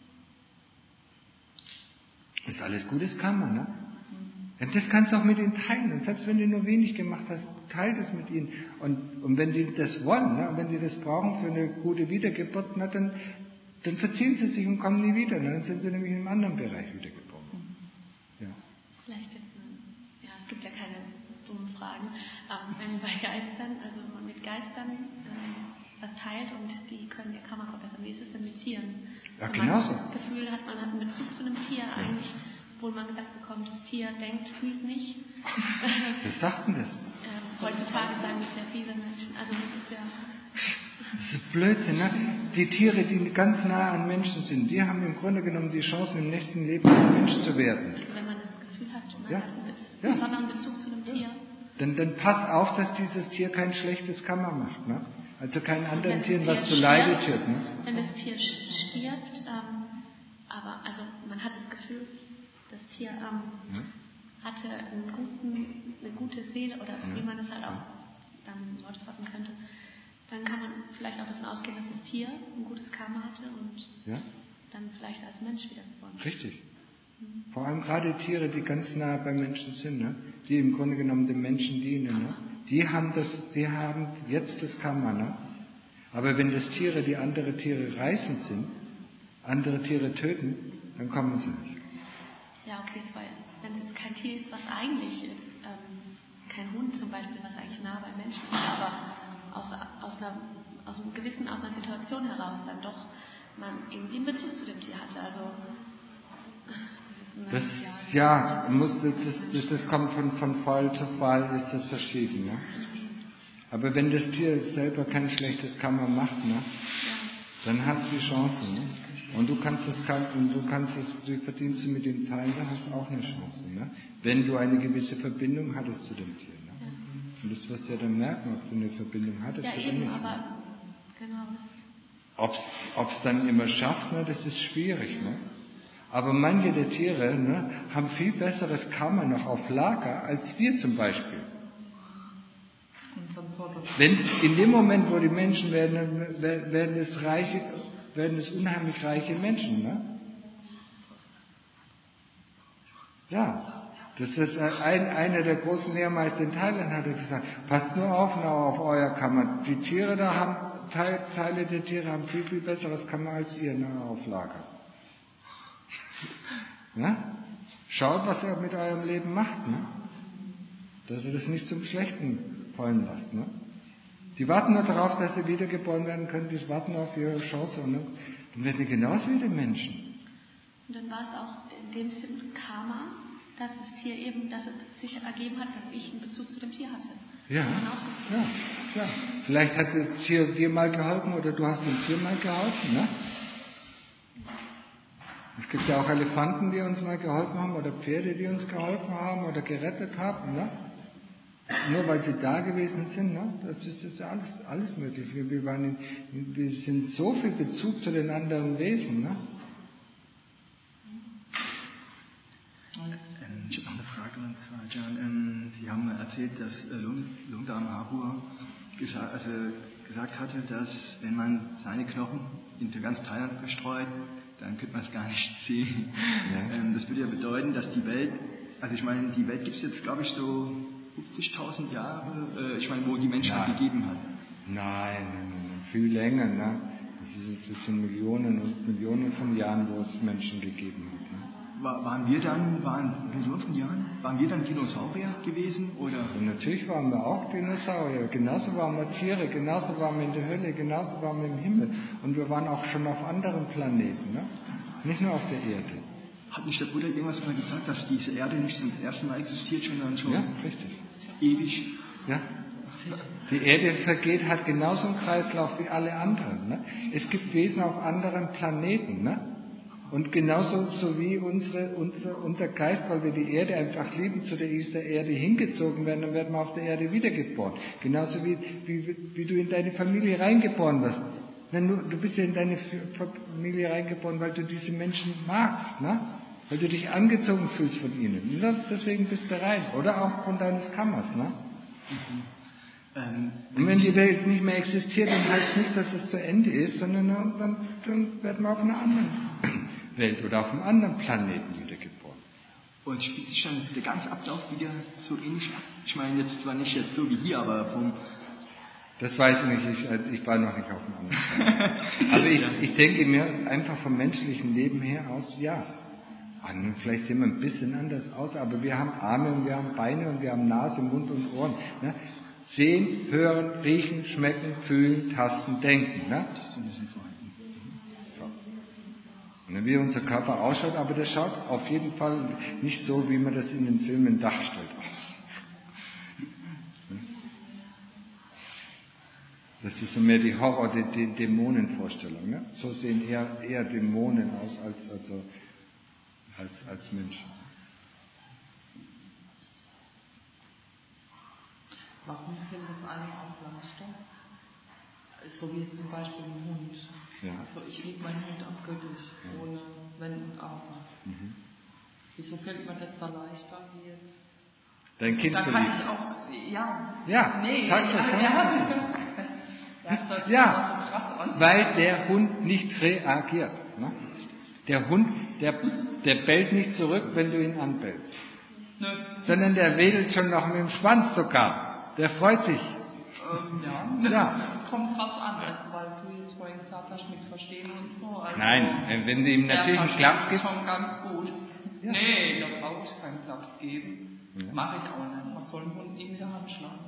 Speaker 1: Ist alles gut, das kann man, ne? Und das kannst du auch mit ihnen teilen. Und selbst wenn du nur wenig gemacht hast, teil das mit ihnen. Und, und wenn die das wollen, ne? Und wenn die das brauchen für eine gute Wiedergeburt, na, dann, dann verziehen sie sich und kommen nie wieder. Ne? Dann sind sie nämlich in einem anderen Bereich wiedergeboren. Ja.
Speaker 4: Vielleicht jetzt, ja, es gibt ja keine dummen Fragen. Ähm, wenn bei Geistern, also man mit Geistern ähm, was teilt und die können ihr Karma verbessern, wie ist es denn mit Tieren?
Speaker 1: Ja,
Speaker 4: wenn
Speaker 1: genauso.
Speaker 4: man das Gefühl hat, man hat einen Bezug zu einem Tier, ja. Eigentlich, obwohl man gesagt bekommt, das Tier denkt, fühlt nicht.
Speaker 1: Wer sagt denn das?
Speaker 4: Ähm, heutzutage sagen das ja viele Menschen. Also das ist ja...
Speaker 1: Das ist Blödsinn, ne? Die Tiere, die ganz nah an Menschen sind, die haben im Grunde genommen die Chance, im nächsten Leben ein Mensch zu werden.
Speaker 4: Also wenn man das Gefühl hat, man
Speaker 1: ja.
Speaker 4: hat einen Bez-
Speaker 1: ja.
Speaker 4: besonderen Bezug zu einem
Speaker 1: ja.
Speaker 4: Tier.
Speaker 1: Dann, dann pass auf, dass dieses Tier kein schlechtes Karma macht, ne? Also keinen anderen
Speaker 4: Tieren
Speaker 1: Tieren was zu Leide tut, ne?
Speaker 4: Wenn das Tier stirbt, ähm, aber also man hat das Gefühl, das Tier ähm, ja. hatte einen guten, eine gute Seele oder ja. wie man das halt auch dann in Worte fassen könnte, dann kann man vielleicht auch davon ausgehen, dass das Tier ein gutes Karma hatte und ja. dann vielleicht als Mensch wiedergeboren.
Speaker 1: Richtig. Mhm. Vor allem gerade Tiere, die ganz nah bei Menschen sind, ne? Die im Grunde genommen dem Menschen dienen, ne? Die haben das, die haben jetzt das Karma, ne? Aber wenn das Tiere, die andere Tiere reißend sind, andere Tiere töten, dann kommen sie nicht.
Speaker 4: Ja, okay, es war, wenn es jetzt kein Tier ist, was eigentlich ist, ähm, kein Hund zum Beispiel, was eigentlich nah bei Menschen ist, aber aus, aus, einer, aus einem gewissen, aus einer Situation heraus dann doch man irgendwie einen Bezug zu dem Tier hatte. Also
Speaker 1: das, ja, muss, das, das, das kommt von, von Fall zu Fall, ist das verschieden. Ne? Aber wenn das Tier selber kein schlechtes Karma macht, ne, dann hat sie Chancen. Ne? Und du kannst das, und du kannst das, du verdienst sie mit dem Teil, da hast du auch eine Chance. Ne? Wenn du eine gewisse Verbindung hattest zu dem Tier. Ne? Ja. Und das wirst du ja dann merken, ob du eine Verbindung hattest
Speaker 4: ja,
Speaker 1: oder
Speaker 4: eben,
Speaker 1: nicht.
Speaker 4: Aber genau.
Speaker 1: Ob es dann immer schafft, ne, das ist schwierig. Ne? Aber manche der Tiere, ne, haben viel besseres Karma noch auf Lager als wir zum Beispiel. Wenn in dem Moment, wo die Menschen werden, werden es reiche, werden es unheimlich reiche Menschen, ne? Ja, das ist ein, einer der großen Lehrmeister in Thailand hat gesagt, passt nur auf, na, auf euer Karma. Die Tiere da haben, Teil, Teile der Tiere haben viel, viel besseres Karma als ihr, na, auf Lager. Ja? Schaut, was ihr mit eurem Leben macht, ne? Dass ihr das nicht zum Schlechten fallen lasst, ne? Sie warten nur darauf, dass sie wiedergeboren werden können, die warten auf ihre Chance, ne? Dann werden die genauso wie die Menschen.
Speaker 4: Und dann war es auch in dem Sinn Karma, dass das Tier eben, dass es sich ergeben hat, dass ich einen Bezug zu dem Tier hatte.
Speaker 1: Ja, ja, klar. Vielleicht hat das Tier dir mal geholfen oder du hast dem Tier mal geholfen, ne? Es gibt ja auch Elefanten, die uns mal geholfen haben, oder Pferde, die uns geholfen haben oder gerettet haben, ne? Nur weil sie da gewesen sind, ne? Das ist, das ist ja alles, alles möglich. Wir, wir, waren in, wir sind so viel Bezug zu den anderen Wesen, ne?
Speaker 3: Ähm, ich habe noch eine Frage, und zwar, Jan, ähm, Sie haben erzählt, dass äh, Lungda Mahapur gesagt, also gesagt hatte, dass wenn man seine Knochen in ganz Thailand verstreut, dann könnte man es gar nicht sehen. Ja. Ähm, das würde ja bedeuten, dass die Welt, also ich meine, die Welt gibt es jetzt, glaube ich, so fünfzigtausend Jahre, äh, ich meine, wo die Menschheit
Speaker 1: Nein.
Speaker 3: gegeben hat.
Speaker 1: Nein, viel länger, ne? Das, ist, das sind Millionen und Millionen von Jahren, wo es Menschen gegeben hat. Ne?
Speaker 3: War, waren wir dann, waren Millionen von Jahren, waren wir dann Dinosaurier gewesen, oder?
Speaker 1: Und natürlich waren wir auch Dinosaurier, genauso waren wir Tiere, genauso waren wir in der Hölle, genauso waren wir im Himmel. Und wir waren auch schon auf anderen Planeten, ne? Nicht nur auf der Erde.
Speaker 3: Hat nicht der Buddha irgendwas mal gesagt, dass diese Erde nicht zum ersten Mal existiert, sondern schon
Speaker 1: Ja, richtig.
Speaker 3: ewig?
Speaker 1: Ja. Die Erde vergeht, hat genauso einen Kreislauf wie alle anderen. Ne? Es gibt Wesen auf anderen Planeten. Ne? Und genauso so wie unsere, unser, unser Geist, weil wir die Erde einfach lieben, zu der dieser Erde hingezogen werden, dann werden wir auf der Erde wiedergeboren. Genauso wie, wie, wie du in deine Familie reingeboren wirst. Du bist ja in deine Familie reingeboren, weil du diese Menschen magst, ne? Weil du dich angezogen fühlst von ihnen. Und deswegen bist du rein. Oder auch von deines Kammers. Ne?
Speaker 3: Mhm. Ähm,
Speaker 1: Und wenn die Welt nicht mehr existiert, dann heißt nicht, dass es zu Ende ist, sondern dann, dann werden wir auf einer anderen Welt oder auf einem anderen Planeten wiedergeboren.
Speaker 3: Und spielt sich dann der ganze Ablauf wieder so ähnlich ab? Ich meine jetzt zwar nicht jetzt so wie hier, aber vom...
Speaker 1: Das weiß ich nicht, ich, ich war noch nicht auf dem anderen Planeten. Aber ich, ich denke mir einfach vom menschlichen Leben her aus, ja. Und vielleicht sehen wir ein bisschen anders aus, aber wir haben Arme und wir haben Beine und wir haben Nase, Mund und Ohren. Ne? Sehen, hören, riechen, schmecken, fühlen, tasten, denken. Ne?
Speaker 3: Das ist ein bisschen vorhanden.
Speaker 1: Und dann wie unser Körper ausschaut, aber der schaut auf jeden Fall nicht so, wie man das in den Filmen darstellt aus. Das ist so mehr die Horror-, die, die Dämonenvorstellung. Ne? So sehen eher, eher Dämonen aus als, also, als, als Menschen.
Speaker 6: Warum findet es einem auch leichter? So wie jetzt zum Beispiel ein Hund.
Speaker 1: Ja.
Speaker 6: Also ich liebe meinen Hund abgöttisch, ja. Ohne Wenn und Aber. Mhm. Wieso fällt mir das da leichter wie jetzt?
Speaker 1: Dein Kind
Speaker 6: da
Speaker 1: zu
Speaker 6: kann
Speaker 1: lieben.
Speaker 6: ich auch, ja.
Speaker 1: Ja,
Speaker 6: nee,
Speaker 1: sag das, sag
Speaker 6: ja,
Speaker 1: das. Ja, weil der Hund nicht reagiert. Ne? Der Hund, der, der bellt nicht zurück, wenn du ihn anbellst. Nö. Sondern der wedelt schon noch mit dem Schwanz sogar. Der freut sich.
Speaker 6: Ähm, ja, ja. Kommt drauf an, also, weil du jetzt vorhin gesagt hast, mit Verstehen und so. Also,
Speaker 1: nein, wenn du ihm natürlich einen Klaps gibst.
Speaker 6: Das ist schon ganz gut. Ja. Nee, da brauche ich keinen Klaps geben. Ja. Mache ich auch nicht. Man soll den Hund nie mit der Hand schlagen.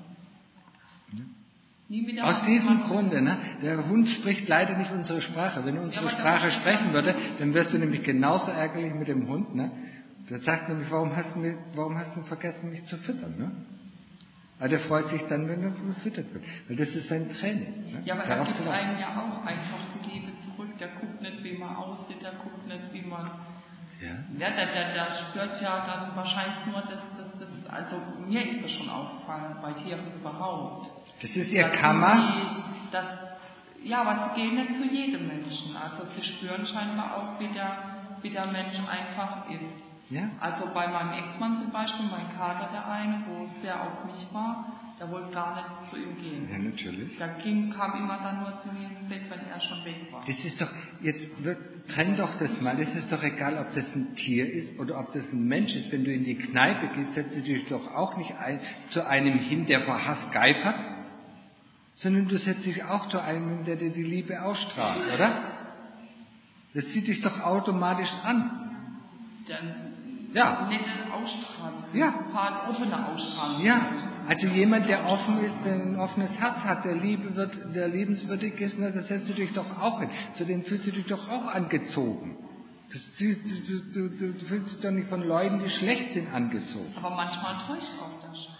Speaker 6: Ja. Nie mit der
Speaker 1: Aus
Speaker 6: Hand
Speaker 1: diesem
Speaker 6: Hand
Speaker 1: Grunde, ne? Der Hund spricht leider nicht unsere Sprache. Wenn er unsere ja, Sprache sprechen würde, dann wärst du nämlich genauso ärgerlich mit dem Hund, ne? Der sagt nämlich, warum hast du, mich, warum hast du vergessen, mich zu füttern, ne? Aber der freut sich dann, wenn er gefüttert wird. Weil das ist sein Training. Ne?
Speaker 6: Ja, aber er gibt einem ja auch einfach die Liebe zurück. Der guckt nicht, wie man aussieht, der guckt nicht, wie man... Ja, ja der, der, der spürt ja dann wahrscheinlich nur, dass das, das... Also mir ist das schon aufgefallen, bei Tieren überhaupt.
Speaker 1: Das ist ihr Kammer?
Speaker 6: Die, das, ja, aber sie gehen nicht zu jedem Menschen. Also sie spüren scheinbar auch, wie der, wie der Mensch einfach ist. Ja. Also bei meinem Ex-Mann zum Beispiel, mein Kater, der eine, wo es sehr auf mich war, der wollte gar nicht zu ihm gehen.
Speaker 1: Ja, natürlich.
Speaker 6: Der ging, kam immer dann nur zu mir ins Bett, wenn er schon weg war.
Speaker 1: Das ist doch, jetzt trenn doch das mal, es ist doch egal, ob das ein Tier ist oder ob das ein Mensch ist. Wenn du in die Kneipe gehst, setzt du dich doch auch nicht ein, zu einem hin, der vor Hass geifert, sondern du setzt dich auch zu einem hin, der dir die Liebe ausstrahlt, oder? Das zieht dich doch automatisch an.
Speaker 6: Dann
Speaker 1: ja.
Speaker 6: Nette Ausstrahlung,
Speaker 1: ja.
Speaker 6: ein paar offene Ausstrahlung.
Speaker 1: Ja, also jemand, der offen ist, der ein offenes Herz hat, der Liebe wird, der liebenswürdig ist, ne, das setzt du dich doch auch hin. Zu denen fühlst du dich doch auch angezogen. Das, du, du, du, du, du fühlst dich doch nicht von Leuten, die schlecht sind, angezogen.
Speaker 6: Aber manchmal täuscht auch das.